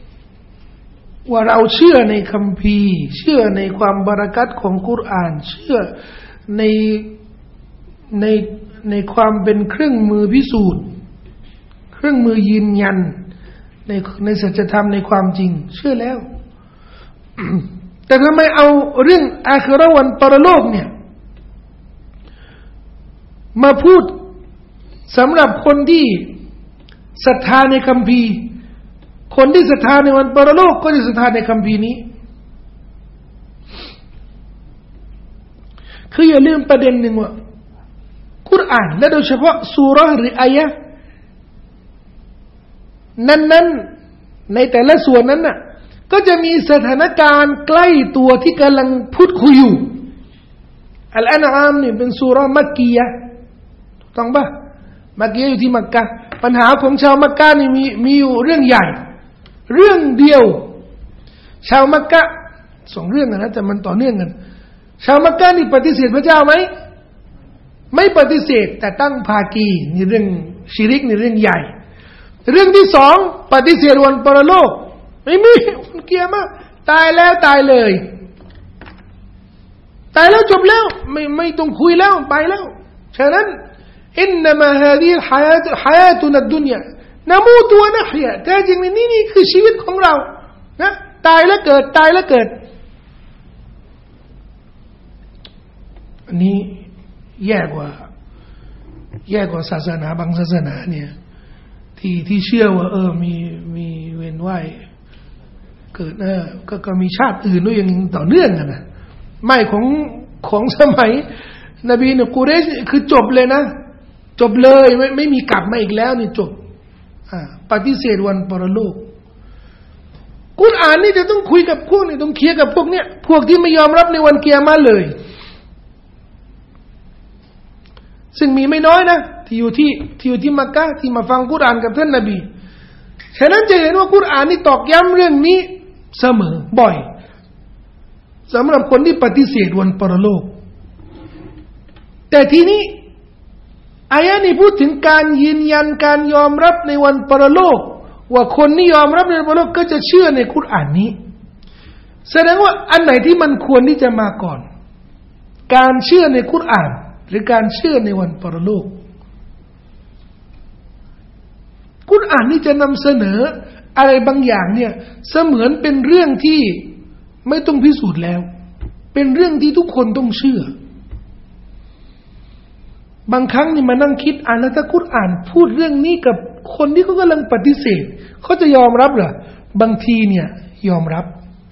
ว่าเราเชื่อในคัมภีร์เชื่อในความบารักัตของกุรอานเชื่อในในในความเป็นเครื่องมือพิสูจน์เครื่องมือยืนยันในในสัจธรรมในความจริงเชื่อแล้ว แต่ทำไมเอาเรื่องอาคิเราะห์วันปรโลกเนี่ยมาพูดสำหรับคนที่ศรัทธาในคัมภีร์คนที่ศรัทธาในวันปรโลกก็จะศรัทธาในคัมภีร์นี้คืออย่าลืมประเด็นหนึ่งว่ากุรอานและโดยเฉพาะซูเราะห์หรืออายะห์นั้นๆในแต่ละส่วนนั้นน่ะก็จะมีสถานการณ์ใกล้ตัวที่กำลังพูดคุยอยู่อัลอานะอามนี่เป็นซูเราะห์มักกียะห์ถูกต้องป่ะมักกียะห์อยู่ที่มักกะฮ์ปัญหาของชาวมักกะฮ์นี่มีมีอยู่เรื่องใหญ่เรื่องเดียวชาวมักกะฮ์สองเรื่องนะแต่มันต่อเนื่องกันชาวมักกะฮ์นี่ปฏิเสธพระเจ้าไหมไม่ปฏิเสธแต่ตั้งภาคีนี่เรื่องชิริกนี่เรื่องใหญ่เรื่องที่สองปฏิเสธวันปรโลกไม่มีวันเกียรมาตายแล้วตายเลยตายแล้วจบแล้วไม่ไม่ต้องคุยแล้วไปแล้วฉะนั้นอินนามาฮาดีฮายาตุฮายาตุนัดดุนยานะมูตุวะนะฮยาแท้จริงนี่นี่คือชีวิตของเรานะตายแล้วเกิดตายแล้วเกิดอันนี้แย่กว่าแย่กว่าศาสนาบางศาสนาเนี่ยที่ที่เชื่อว่าเออมีมีเวียนว่ายเกิดเออก็ก็มีชาติอื่นด้วยอย่างต่อเนื่องกันนะไม่ของของสมัยนบีเนี่ยกุเรชคือจบเลยนะจบเลยไม่ไม่มีกลับมาอีกแล้วนี่จบอ่าปฏิเสธวันปรโลกกุรอานนี่จะต้องคุยกับพวกนี้ต้องเคลียร์กับพวกเนี้ยพวกที่ไม่ยอมรับในวันเกียรมาเลยซึ่งมีไม่น้อยนะที่อยู่ที่ที่อยู่ที่มักกะฮ์ที่มาฟังกุรอานกับท่านนบีฉะนั้นจะเห็นว่ากุรอานนี่ตอกย้ำเรื่องนี้เสมอบ่อยสำหรับคนที่ปฏิเสธวันปรโลกแต่ทีนี้อายะนี้พูดถึงการยืนยันการยอมรับในวันปรโลกว่าคนที่ยอมรับในวันปรโลกก็จะเชื่อในกุรอานนี้แสดงว่าอันไหนที่มันควรที่จะมาก่อนการเชื่อในกุรอานหรือการเชื่อในวันปรโลกกุรอานนี่จะนำเสนออะไรบางอย่างเนี่ยเสมือนเป็นเรื่องที่ไม่ต้องพิสูจน์แล้วเป็นเรื่องที่ทุกคนต้องเชื่อบางครั้งนี่มานั่งคิดอ่านแล้วถ้ากุรอานพูดเรื่องนี้กับคนที่เขากำลังปฏิเสธเขาจะยอมรับเหรอบางทีเนี่ยยอมรั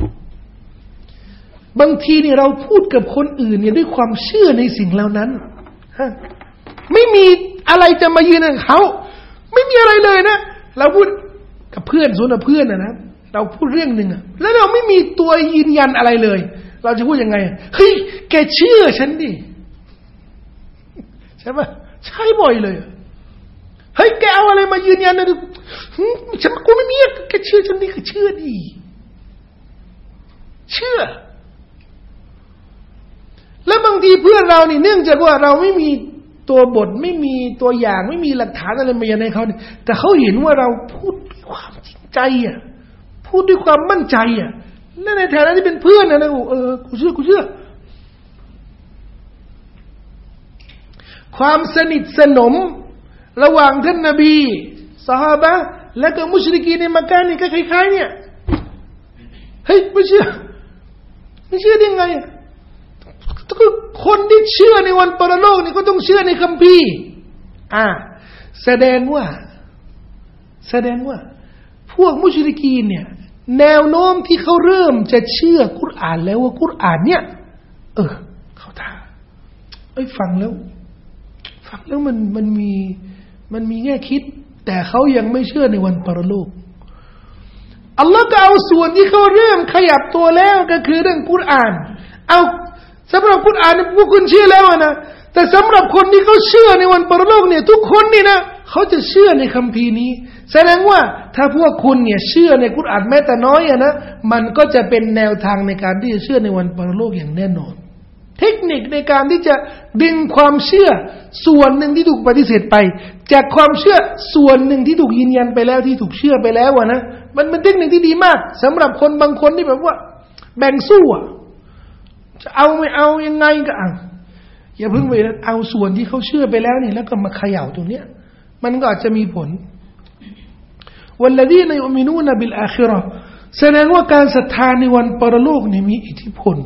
บบางทีเนี่ยเราพูดกับคนอื่นเนี่ยด้วยความเชื่อในสิ่งเหล่านั้นไม่มีอะไรจะมายืนกับเขาไม่มีอะไรเลยนะเราพูดกับเพื่อนส่วนกับเพื่อนนะนะเราพูดเรื่องหนึ่งอะแล้วเราไม่มีตัวยืนยันอะไรเลยเราจะพูดยังไงเฮ้ยแกเชื่อฉันดิใช่ไหมใช่บ่อยเลยเฮ้ยแกเอาอะไรมายืนยันนะฉันกูไม่มีแกเชื่อฉันดิคือเชื่อดิเชื่อแล้วบางทีเพื่อนเรานี่เนื่องจากว่าเราไม่มีตัวบทไม่มีตัวอย่างไม่มีหลักฐานอะไรมายันให้เขาเนี่ยแต่เขาเห็นว่าเราพูดด้วยความจริงใจอ่ะพูดด้วยความมั่นใจอ่ะนั่นในฐานะที่เป็นเพื่อนนะนะเออกูเชื่อกูเชื่อความสนิทสนมระหว่างท่านนบีซอฮาบะห์และก็มุชริกีนในมักกะฮ์นี่ก็คล้ายๆเนี่ยเฮ้ยไม่เชื่อไม่เชื่อได้ไงคือคนที่เชื่อในวันปรโลกนี่ก็ต้องเชื่อในคัมภีร์อ่าแสดงว่าแสดงว่าพวกมุชริกีนเนี่ยแนวโน้มที่เขาเริ่มจะเชื่อกุรอานแล้วว่ากุรอานเนี่ยเออเขาท่าเอ้ยฟังแล้วฟังแล้วมันมันมีมันมีแง่คิดแต่เขายังไม่เชื่อในวันปรโลกอัลลอฮ์ก็เอาส่วนที่เขาเริ่มขยับตัวแล้วก็คือเรื่องกุรอานเอาสำหรับกุรอานพวกคุณเชื่อแล้วนะแต่สำหรับคนที่เขาเชื่อในวันปรโลกเนี่ยทุกคนนี่นะเขาจะเชื่อในคัมภีร์นี้แสดงว่าถ้าพวกคุณเนี่ยเชื่อในกุรอานแม้แต่น้อยอะนะมันก็จะเป็นแนวทางในการที่จะเชื่อในวันปรโลกอย่างแน่นอนเทคนิคในการที่จะดึงความเชื่อส่วนหนึ่งที่ถูกปฏิเสธไปจากความเชื่อส่วนหนึ่งที่ถูกยืนยันไปแล้วที่ถูกเชื่อไปแล้วอะนะมันเป็นเทคนิคที่ดีมากสำหรับคนบางคนที่แบบว่าแบ่งสู้อะจะเอาไม่เอายังไงก็เอาอย่าเพิ่งไปเอาส่วนที่เขาเชื่อไปแล้วนี่แล้วก็มาเขย่าตรงเนี้ยมันก็อาจจะมีผลวัลลดีนยุมินูนบิลอาคิเราะห์แสดงว่าการศรัทธาในวันปรโลกนี่มีอิทธิพล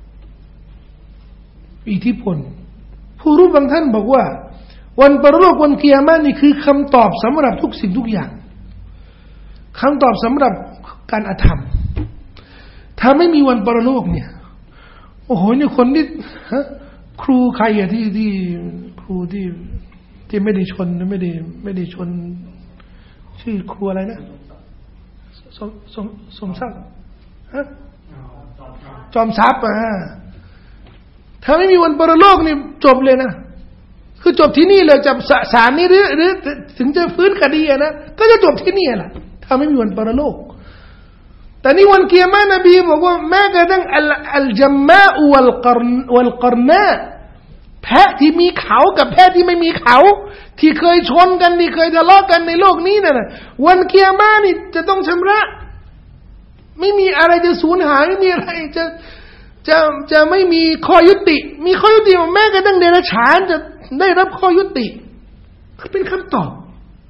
อิทธิพลผู้รู้บางท่านบอกว่าวันปรโลกวันกิยามะห์นี่คือคำตอบสำหรับทุกสิ่งทุกอย่างคำตอบสำหรับการอธรรมถ้าไม่มีวันปรโลกเนี่ยโอ้โหเนี่ยคนที่ฮะครูใครอะที่ที่ครูที่ที่ไม่ได้ชนไม่ได้ไม่ได้ชนชื่อครูอะไรนะสมสมสมศักดิ์ฮะจอมทรัพย์อ่ะถ้าไม่มีวันปรโลกนี่จบเลยนะคือจบที่นี่เลยจับศาลนี้หรือหรือถึงจะฟื้นคดีนะก็จะจบที่นี่แหละถ้าไม่มีวันปรโลกแต่นี่วันกิยามะห์นบีบอกว่าแม้กระทั่งอัลอัลจัมมาอวัลกรนวัลกรนาแพะที่มีเขากับแพะที่ไม่มีเขาที่เคยชนกันที่เคยทะเลาะกันในโลกนี้น่ะวันกิยามะห์นี่จะต้องชำระไม่มีอะไรจะสูญหายไม่มีอะไรจะจะจะไม่มีข้อยุติมีข้อยุติแม้กระทั่งเดรัจฉานจะได้รับข้อยุติเป็นคำตอบ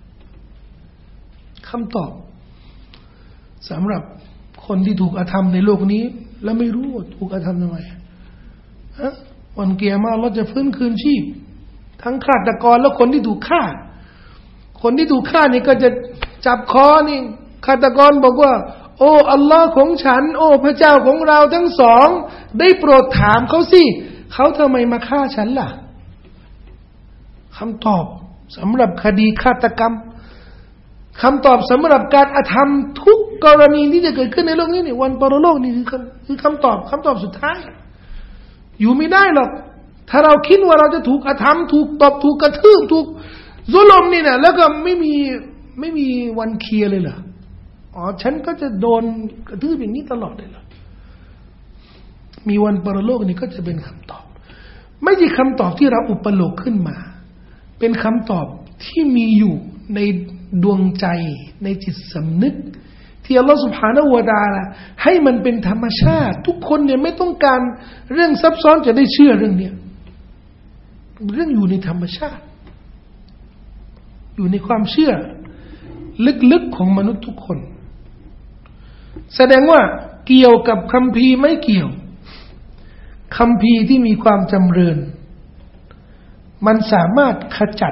คำตอบสำหรับคนที่ถูกอธรรมในโลกนี้แล้วไม่รู้ว่าถูกอธรรมทำไมฮะวันกิยามะห์อัลเลาะห์จะฟื้นคืนชีพทั้งฆาตกรและคนที่ถูกฆ่าคนที่ถูกฆ่านี่ก็จะจับคอนี่ฆาตกรบอกว่าโอ้อัลลอฮ์ของฉันโอ้พระเจ้าของเราทั้งสองได้โปรดถามเขาสิเขาทำไมมาฆ่าฉันล่ะคำตอบสำหรับคดีฆาตกรรมคำตอบสำหรับการอธรรมทุกกรณีที่จะเกิดขึ้นในโลกนี้เนี่ยวันปรโลกนี่คือคือคำตอบคำตอบสุดท้ายอยู่ไม่ได้หรอกถ้าเราคิดว่าเราจะถูกอธรรมถูกตบถูกกระทืบถูกซุลมนี่นะแล้วก็ไม่มีไม่มีวันเคลียร์เลยเหรออ๋อฉันก็จะโดนกระทืบอย่างนี้ตลอดเลยเหรอมีวันปรโลกนี่ก็จะเป็นคำตอบไม่ใช่คำตอบที่เราอุปโลกขึ้นมาเป็นคำตอบที่มีอยู่ในดวงใจในจิตสำนึกที่อัลลอฮฺ سبحانه และ تعالى ให้มันเป็นธรรมชาติทุกคนเนี่ยไม่ต้องการเรื่องซับซ้อนจะได้เชื่อเรื่องเนี้ยเรื่องอยู่ในธรรมชาติอยู่ในความเชื่อลึกๆของมนุษย์ทุกคนแสดงว่าเกี่ยวกับคัมภีร์ไม่เกี่ยวคัมภีร์ที่มีความจำเริญมันสามารถขจัด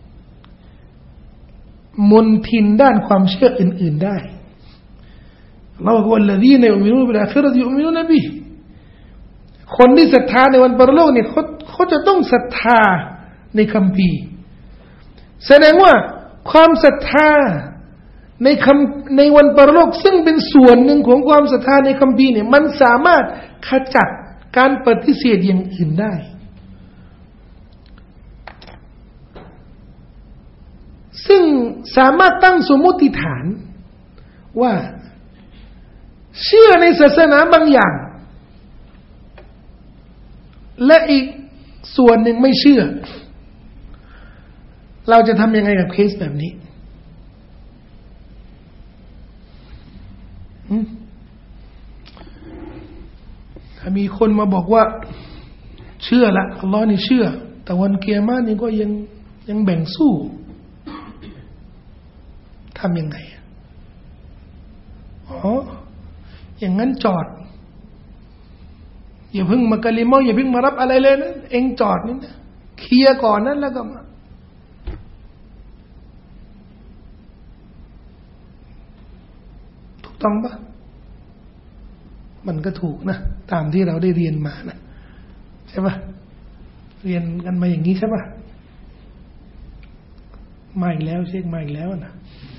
มลทินด้านความเชื่ออื่นๆได้เราบอกว่าالذين يؤمنون بالآخرة يؤمنون بهคนที่ศรัทธาในวันปรโลกเนี่ยเขาเขาจะต้องศรัทธาในคัมภีร์แสดงว่าความศรัทธาในคำในวันปรโลกซึ่งเป็นส่วนหนึ่งของความศรัทธาในคัมภีร์เนี่ยมันสามารถขจัดการปฏิเสธอย่างอื่นได้ซึ่งสามารถตั้งสมมติฐานว่าเชื่อในศาสนาบางอย่างและอีกส่วนหนึ่งไม่เชื่อเราจะทำยังไงกับเคสแบบนี้ถ้ามีคนมาบอกว่าเชื่อละอัลลอฮ์นี่เชื่อแต่วันกิยามะห์นี่ก็ยังยังแบ่งสู้ทำยังไงอ๋ออย่างนั้นจอดอย่าเพิ่งมากะลิมออย่าเพิ่งมารับอะไรเลยนะเองจอดนี่นะเคลียร์ก่อนนั้นแล้วก็มาถูกต้องปะมันก็ถูกนะตามที่เราได้เรียนมานะใช่ปะเรียนกันมาอย่างนี้ใช่ปะมาอีกแล้วเช็คมาอีกแล้วนะ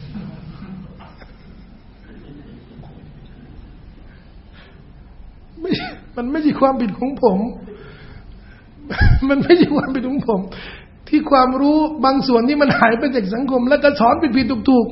ไม่มันไม่ใช่ความผิดของผมมันไม่ใช่ความผิดของผมที่ความรู้บางส่วนที่มันหายไปจากสังคมแล้วก็สอนผิดๆถูก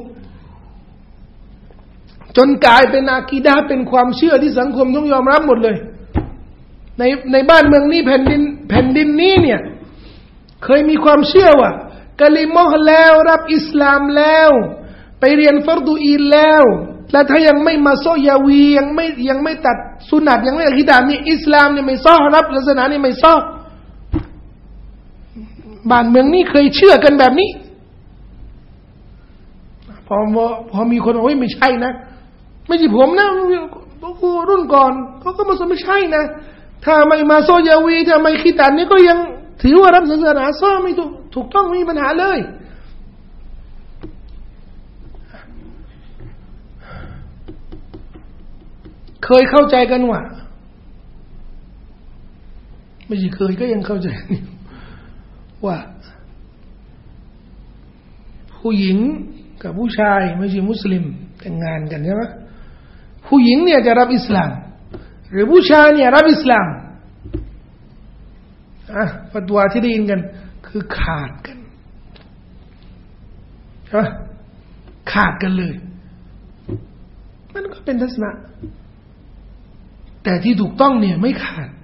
ๆจนกลายเป็นอากีดะห์เป็นความเชื่อที่สังคมต้องยอมรับหมดเลยในในบ้านเมืองนี้แผ่นดินแผ่นดินนี้เนี่ยเคยมีความเชื่อว่ากะลิมอฮ์แล้วรับอิสลามแล้วไปเรียนฟัรดูอีนแล้วและถ้ายังไม่มาซอยาวียังไม่ยังไม่ตัดสุนัตยังไม่อะกีดะห์นี่อิสลามเนี่ยไม่ซอรับศาสนานี่ไม่ซอบ้านเมืองนี้เคยเชื่อกันแบบนี้พอพอมีคนบอกว่าไม่ใช่นะไม่ใช่ผมนะพวกกูรุ่นก่อนเขาก็มาสอนไม่ใช่นะถ้าไม่มาซอยาวีถ้าไม่คีตันนี่ก็ยังถือว่ารับศาสนาซ้อไม่ถูกถูกต้องไม่มีปัญหาเลยเคยเข้าใจกันว่าไม่ใช่เคยก็ยังเข้าใจว่าผู้หญิงกับผู้ชายไม่ใช่มุสลิมแต่งงานกันใช่ไหมผู้หญิงเนี่ยจะรับอิสลามหรือผู้ชายเนี่ยรับอิสลามอ่ะฟัตวาที่ได้ยินกันคือขาดกันใช่ไหมขาดกันเลยมันก็เป็นทัศนะแต่ที่ถูกต้องเนี่ยไม่ขาด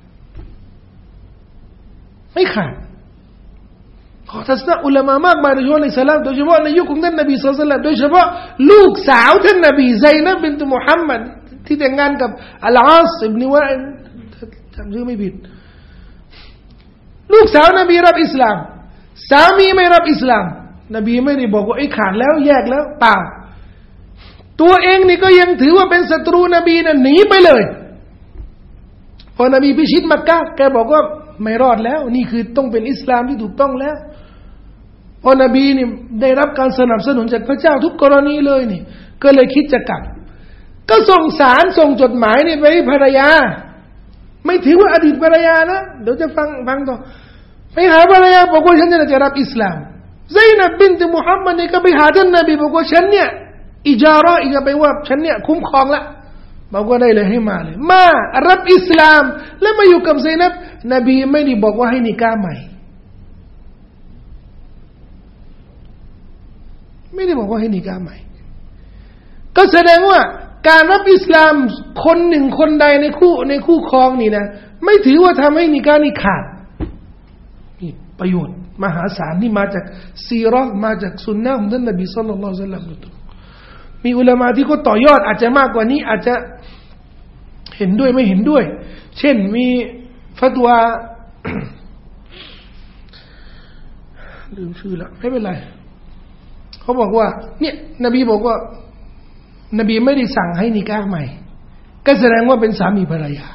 ไม่ขาดขอทัศนะอุลามะมากมายโดยเฉพาะในสลับโดยเฉพาะในยุคของท่านนบีศ็อลลัลลอฮุอะลัยฮิวะซัลลัมโดยเฉพาะลูกสาวท่านนบีไซนับบินตุมุฮัมมัดที่แต่งงานกับอัลอาสอิบนุวะอิลจำชื่อไม่ผิดลูกสาวนบีรับอิสลามสามีไม่รับอิสลามนบีไม่ได้บอกว่าไอ้ขาดแล้วแยกแล้วเปล่าตัวเองนี่ก็ยังถือว่าเป็นศัตรูนบีน่ะหนีไปเลยพอนบีพิชิตมักกะห์แกบอกว่าไม่รอดแล้วนี่คือต้องเป็นอิสลามที่ถูกต้องแล้วพอนบีนี่ได้รับการสนับสนุนจากพระเจ้าทุกกรณีเลยนี่ก็เลยคิดจะกลับก็ส่งสารส่งจดหมายนี่ไปให้ภรรยาไม่ถือว่าอดีตภรรยานะเดี๋ยวจะฟังฟังต่อไปหาภรรยาบอกว่าฉันจะรับอิสลามไซนับบินตุมุฮัมมัดนี่ก็ไปหาท่านนบีบอกว่าฉันเนี่ยอิจาระอีกไปว่าฉันเนี่ยคุ้มครองละบอกว่าได้เลยให้มาเลยมารับอิสลามแล้วมาอยู่กับไซนับนบีไม่ได้บอกว่าให้นิกาใหม่ไม่ได้บอกว่าให้นิกาใหม่ก็แสดงว่าการรับอิสลามคนหนึ่งคนใดในคู่ในคู่ครองนี่นะไม่ถือว่าทำให้นิกานี่ขาดนี่ประโยชน์มหาศาลที่มาจากซีเราะห์มาจากสุนนะของท่านนบีศ็อลลัลลอฮุอะลัยฮิวะซัลลัมมีอุลามะที่เขาต่อยอดอาจจะมากกว่านี้อาจจะเห็นด้วยไม่เห็นด้วยเช่นมีฟัตวา ลืมชื่อแล้วไม่เป็นไรเขาบอกว่าเนี่ยนบีบอกว่านบีไม่ได้สั่งให้นิกาห์ใหม่ก็แสดงว่าเป็นสามีภรรยา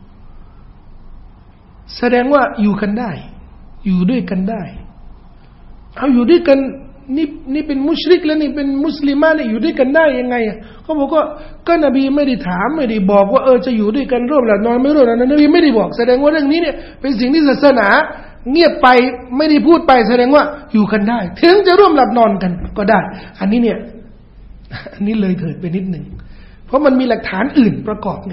แสดงว่าอยู่กันได้อยู่ด้วยกันได้เอาอยู่ด้วยกันนี่นี่เป็นมุชริกแล้วนี่เป็นมุสลิมะเนี่ยอยู่ด้วยกันได้ยังไงอ่ะเขาบอกว่าก็นบีไม่ได้ถามไม่ได้บอกว่าเออจะอยู่ด้วยกันร่วมหลับนอนไม่ร่วมหลับนอนนบีไม่ได้บอกแสดงว่าเรื่องนี้เนี่ยเป็นสิ่งที่ศาสนาเงียบไปไม่ได้พูดไปแสดงว่าอยู่กันได้ถึงจะร่วมหลับนอนกันก็ได้อันนี้เนี่ยอันนี้เลยเถิดไปนิดหนึ่งเพราะมันมีหลักฐานอื่นประกอบไง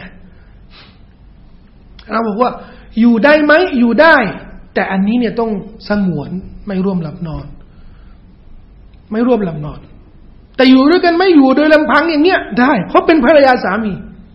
เราบอกว่าอยู่ได้ไหมอยู่ได้แต่อันนี้เนี่ยต้องสงวนไม่ร่วมหลับนอนไม่ร่วมหลับนอนแต่อยู่ด้วยกันไม่อยู่โดยลำพังอย่างเงี้ยได้เพราะเป็นภรรยาสามี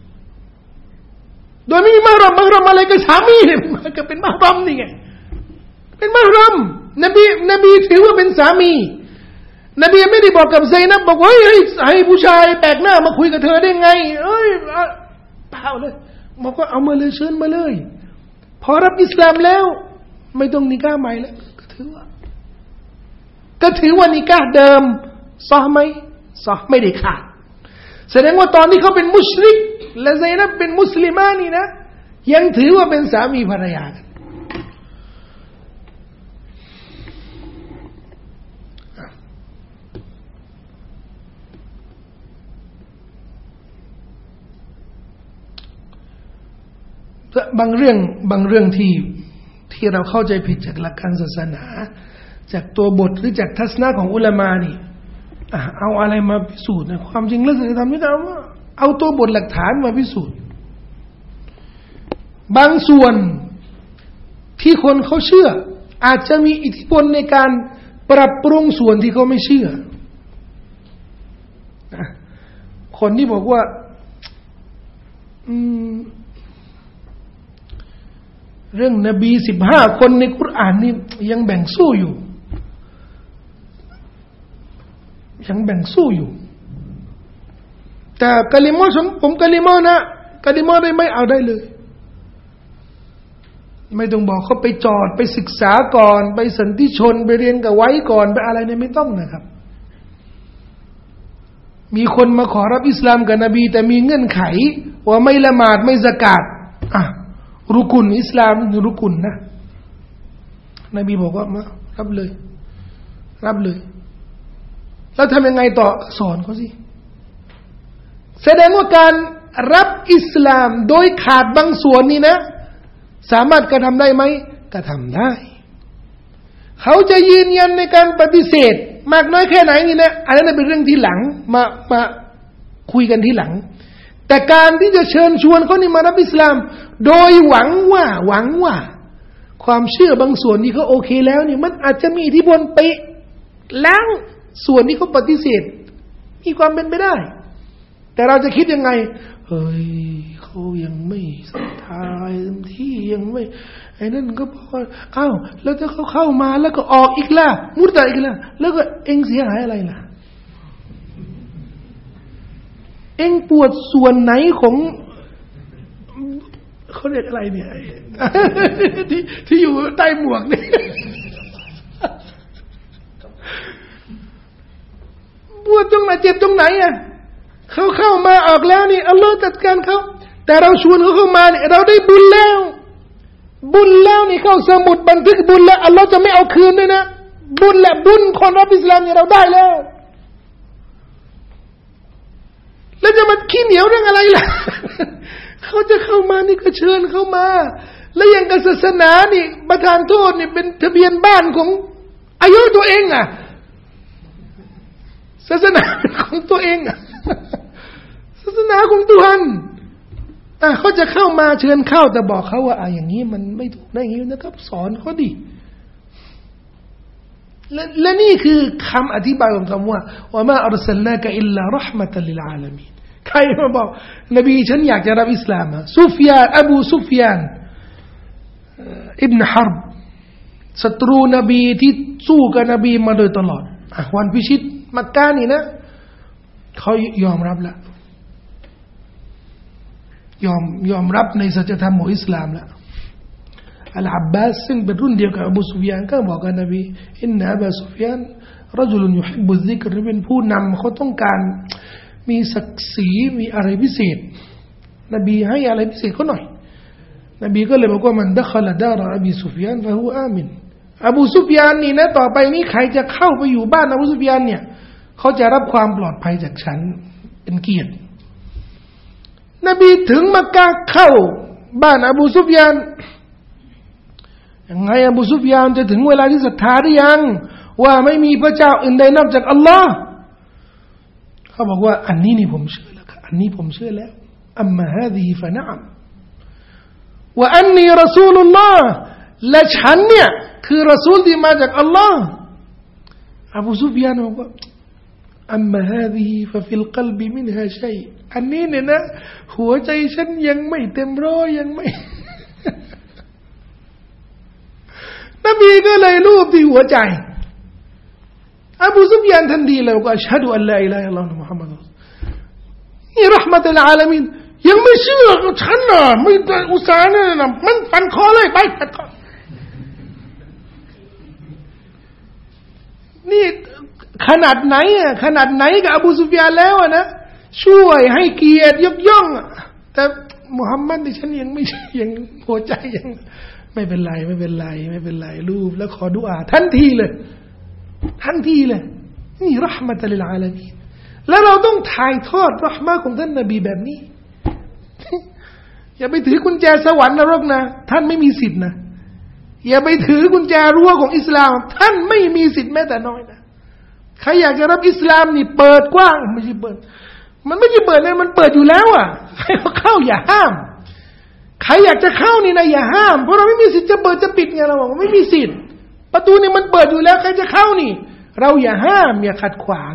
โดยไม่มีมารอมมารอมอะไรกับสามีเนี่ยมันก็เป็นมารอมนี่ไงเป็นมารอมนบีนบีถือว่าเป็นสามีนบีไม่ได้บอกกับไซนับบอกว่าเฮ้ยให้ผู้ชายแปลกหน้ามาคุยกับเธอได้ไงเอ้ยเปล่าเลยบอกว่าเอามาเลยเชิญมาเลยพอรับอิสลามแล้วไม่ต้องนิกาห์ใหม่แล้วก็ถือว่าก็ถือว่านิกาห์เดิมซอฮ์ไหมซอฮ์ไม่ได้ขาดแสดงว่าตอนที่เขาเป็นมุชริกและไซนับเป็นมุสลิมานี่นะยังถือว่าเป็นสามีภรรยากันบางเรื่องบางเรื่องที่ที่เราเข้าใจผิดจากหลักการศาสนาจากตัวบทหรือจากทัศนะของอุลามะนี่เอาอะไรมาพิสูจน์นะความจริงเรื่องศีลธรรมนี่เอาว่าเอาตัวบทหลักฐานมาพิสูจน์บางส่วนที่คนเขาเชื่ออาจจะมีอิทธิพลในการปรับปรุงส่วนที่เขาไม่เชื่อคนที่บอกว่าอืมเรื่องนบีสิบห้าคนในกุรอานนี่ยังแบ่งสู้อยู่ยังแบ่งสู้อยู่แต่กะลิมอผมผมกะลิมอนะกะลิมอได้ไม่เอาได้เลยไม่ต้องบอกเขาไปจอดไปศึกษาก่อนไปสันติชนไปเรียนกับไว้ก่อนไปอะไรเนี่ยไม่ต้องนะครับมีคนมาขอรับอิสลามกับนบีแต่มีเงื่อนไขว่าไม่ละหมาดไม่ซะกาตอ่ะรุกุนอิสลามคือรุกุนนะนบีบอกว่ามารับเลยรับเลยแล้วทำยังไงต่อสอนเขาสิแสดงว่าการรับอิสลามโดยขาดบางส่วนนี่นะสามารถกระทำได้ไหมกระทำได้เขาจะยืนยันในการปฏิเสธมากน้อยแค่ไหนนี่นะอันนั้นเป็นเรื่องที่หลังมามาคุยกันที่หลังแต่การที่จะเชิญชวนเขานี่มารับอิสลามโดยหวังว่าหวังว่าความเชื่อบางส่วนที่เขาโอเคแล้วนี่มันอาจจะมีอิทธิพลไปล้างส่วนที่เขาปฏิเสธมีความเป็นไปได้แต่เราจะคิดยังไงเฮ้ยเขายังไม่ศรัทธาเต็มที่ยังไม่ไอ้นั่นก็บอกว่าอ้าวแล้วถ้าเขาเข้ามาแล้วก็ออกอีกล่ะมุดตะอีกล่ะแล้วก็เอ็งเสียหายอะไรล่ะเอ็งปวดส่วนไหนของเขาเรียกอะไรเนี่ยที่ที่อยู่ใต้หมวกเนี่ยปวดตรงไหนเจ็บตรงไหนอ่ะเขาเข้ามาออกแล้วนี่อัลลอฮฺจัดการเขาแต่เราชวนเขาเข้ามาเนี่ยเราได้บุญแล้วบุญแล้วนี่เข้าสมุดบันทึกบุญแล้วอัลลอฮฺจะไม่เอาคืนด้วยนะบุญและบุญคนรับอิสลามเนี่ยเราได้แล้วแล้วจะมาขี้เหนียวเรื่องอะไรล่ะ เขาจะเข้ามานี่ก็เชิญเข้ามาแล้วอย่างกับศาสนานี่ประทานโทษนี่เป็นทะเบียนบ้านของอายุตัวเองอ่ะศาสนาของตัวเองอ่ะศาสนาของตัวท่านอ่ะเขาจะเข้ามาเชิญเข้าแต่บอกเขาว่าอ่ะอย่างนี้มันไม่ถูกได้อย่างนี้นะครับสอนเขาดิและและนี่คือคำอธิบายของคำว่าว่ามาอัรซัลนากะอิลลาเราะห์มะตัลลิลอาลามีนใครมาบอกนบีฉันอยากจะรับอิสลามซุฟยานอบูซุฟยานอิบนุฮาร์บศัตรูนบีที่สู้กับนบีมาโดยตลอดอ่ะวันพิชิตมักกะนี่นะเขายอมรับแล้วยอมยอมรับในสัจธรรมของอิสลามแล้วอัลอับบาสซึ่งเป็นรุ่นเดียวกับอบูซุฟยานก็บอกกับนบีอินนะอบูซุฟยานรจุลยุฮิบบุซิกรเป็นผู้นำเขาต้องการมีศักดิ์ศรีมีอะไรพิเศษนบีให้อะไรพิเศษเขาหน่อยนบีก็เลยบอกว่ามันดะคอลดาระอบีซุฟยานฟะฮูอามินอบูซุฟยานนี่นะต่อไปนี้ใครจะเข้าไปอยู่บ้านอบูซุฟยานเนี่ยเขาจะรับความปลอดภัยจากฉันเป็นเกียรตินบีถึงมักกะเข้าบ้านอบูซุฟยานยังไงอบูซุฟยานจะถึงเวลาที่ศรัทธาหรือยังว่าไม่มีพระเจ้าอื่นใดนอกจากอัลลอฮ์เขาบอกว่าอันนี้นี่ผมเชื่อแล้วครับอันนี้ผมเชื่อแล้วอัมมาฮาซีฟะนะอัมว่าอันนี้รอซูลุลลอฮ์และฉันเนี่ยคือรอซูลที่มาจากอัลลอฮ์อบูซุฟยานบอกว่าอัมมาฮาซีฟะฟิลกัลบิมินฮาชัยอันนี้เนี่ยนะหัวใจฉันยังไม่เต็มร้อยยังไม่นบีก็เลยรูปที่หัวใจอบูซุฟยานทันทีเลยบอกอัชฮะดุอัลลอฮ์อิลาฮะอิลลัลลอฮ์มุฮัมมัดนี่เราะห์มะตุลอาลามีนยังไม่เชื่อฉันน่ะไม่ได้อุตส่าห์นั่นน่ะมันฟันคอเลยไปฟันคอนี่ขนาดไหนอ่ะขนาดไหนกับอบูซุฟยานแล้วอ่ะนะช่วยให้เกียรติยกย่องแต่มุฮัมมัดนี่ฉันยังไม่ยังหัวใจยังไม่เป็นไรไม่เป็นไรไม่เป็นไรรูปแล้วขอดุอาทันทีเลยทันทีเลยนี่เราะห์มะตุลลิลอาลามีนแล้วเราต้องถ่ายทอดเราะห์มะของท่านนบีแบบนี้อย่าไปถือกุญแจสวรรค์นรกนะท่านไม่มีสิทธินะอย่าไปถือกุญแจรั้วของอิสลามท่านไม่มีสิทธิ์แม้แต่น้อยนะใครอยากจะรับอิสลามนี่เปิดกว้างไม่ใช่เปิดมันไม่ใช่เปิดนะมันเปิดอยู่แล้วอ่ะให้เขาเข้าอย่าห้ามใครอยากจะเข้านี่นะอย่าห้ามเพราะเราไม่มีสิทธิ์จะเปิดจะปิดไงเราบอกว่าไม่มีสิทธิ์ประตูนี่มันเปิดอยู่แล้วใครจะเข้านี่เราอย่าห้ามอย่าขัดขวาง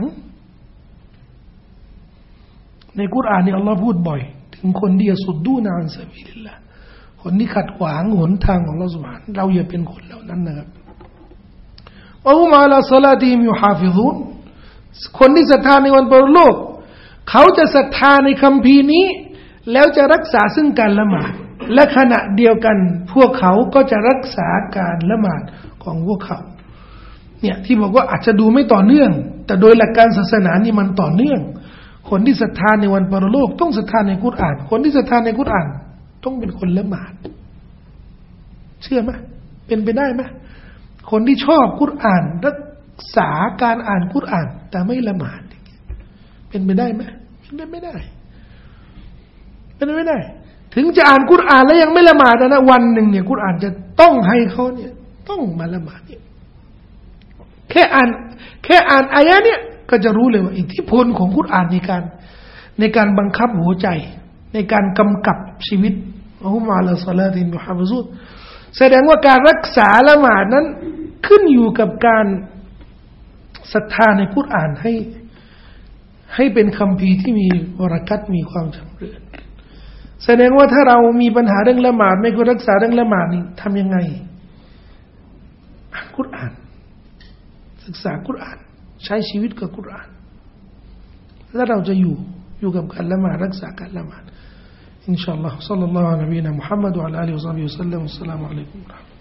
ในกุรอานนี่อัลลอฮ์พูดบ่อยถึงคนที่ยะซุดดูนะอันซะบีลิลลาห์คนที่ขัดขวางหนทางของอัลเลาะห์ซุบฮานะฮูวะตะอาลาเราอย่าเป็นคนเหล่านั้นนะครับวะฮุมอะลาศอลาติฮิมยุฮาฟิซูนคนที่ศรัทธาในวันปรโลกเขาจะศรัทธาในคัมภีร์นี้แล้วจะรักษาซึ่งการละหมาดและขณะเดียวกันพวกเขาก็จะรักษาการละหมาดของพวกเขาเนี่ยที่บอกว่าอาจจะดูไม่ต่อเนื่องแต่โดยหลักการศาสนานี่มันต่อเนื่องคนที่ศรัทธาในวันปรโลกต้องศรัทธาในกุรอานคนที่ศรัทธาในกุรอานต้องเป็นคนละหมาดเชื่อไหมเป็นไปได้ไหมคนที่ชอบกุรอานรักษาการอ่านกุรอานแต่ไม่ละหมาดเป็นไปได้ไหมเป็นไปไม่ได้เป็นไปไม่ได้ถึงจะอ่านกุรอานแล้วยังไม่ละหมาดนะวันหนึ่งเนี่ยกุรอานจะต้องให้เขาเนี่ยต้องมาละหมาดเนี่ยแค่อ่านแค่อ่านอายะเนี่ยก็จะรู้เลยว่าอิทธิพลของกุรอานในการในการบังคับหัวใจในการกำกับชีวิตอัลลอฮุมะลาศอลาติฮิมุฮัฟซุนแสดงว่าการรักษาละหมาดนั้นขึ้นอยู่กับการศรัทธาในกุรอานให้ให้เป็นคัมภีร์ที่มีบารอกัตมีความจำเริญแสดงว่าถ้าเรามีปัญหาเรื่องละหมาดไม่ก็รักษาเรื่องละหมาดนี่ทำยังไงอ่านกุรอานศึกษากุรอานใช้ชีวิตกับกุรอานแล้วเราจะอยู่อยู่กับการละหมาดรักษาการละหมาดอินชาอัลลอฮ์ศ็อลลัลลอฮุอะลัยฮิวะซัลลัมมุฮัมมัดวะอะลาอาลิฮิวะศอฮบิฮิวะซัลลัมอัสสลามุอะลัยกุม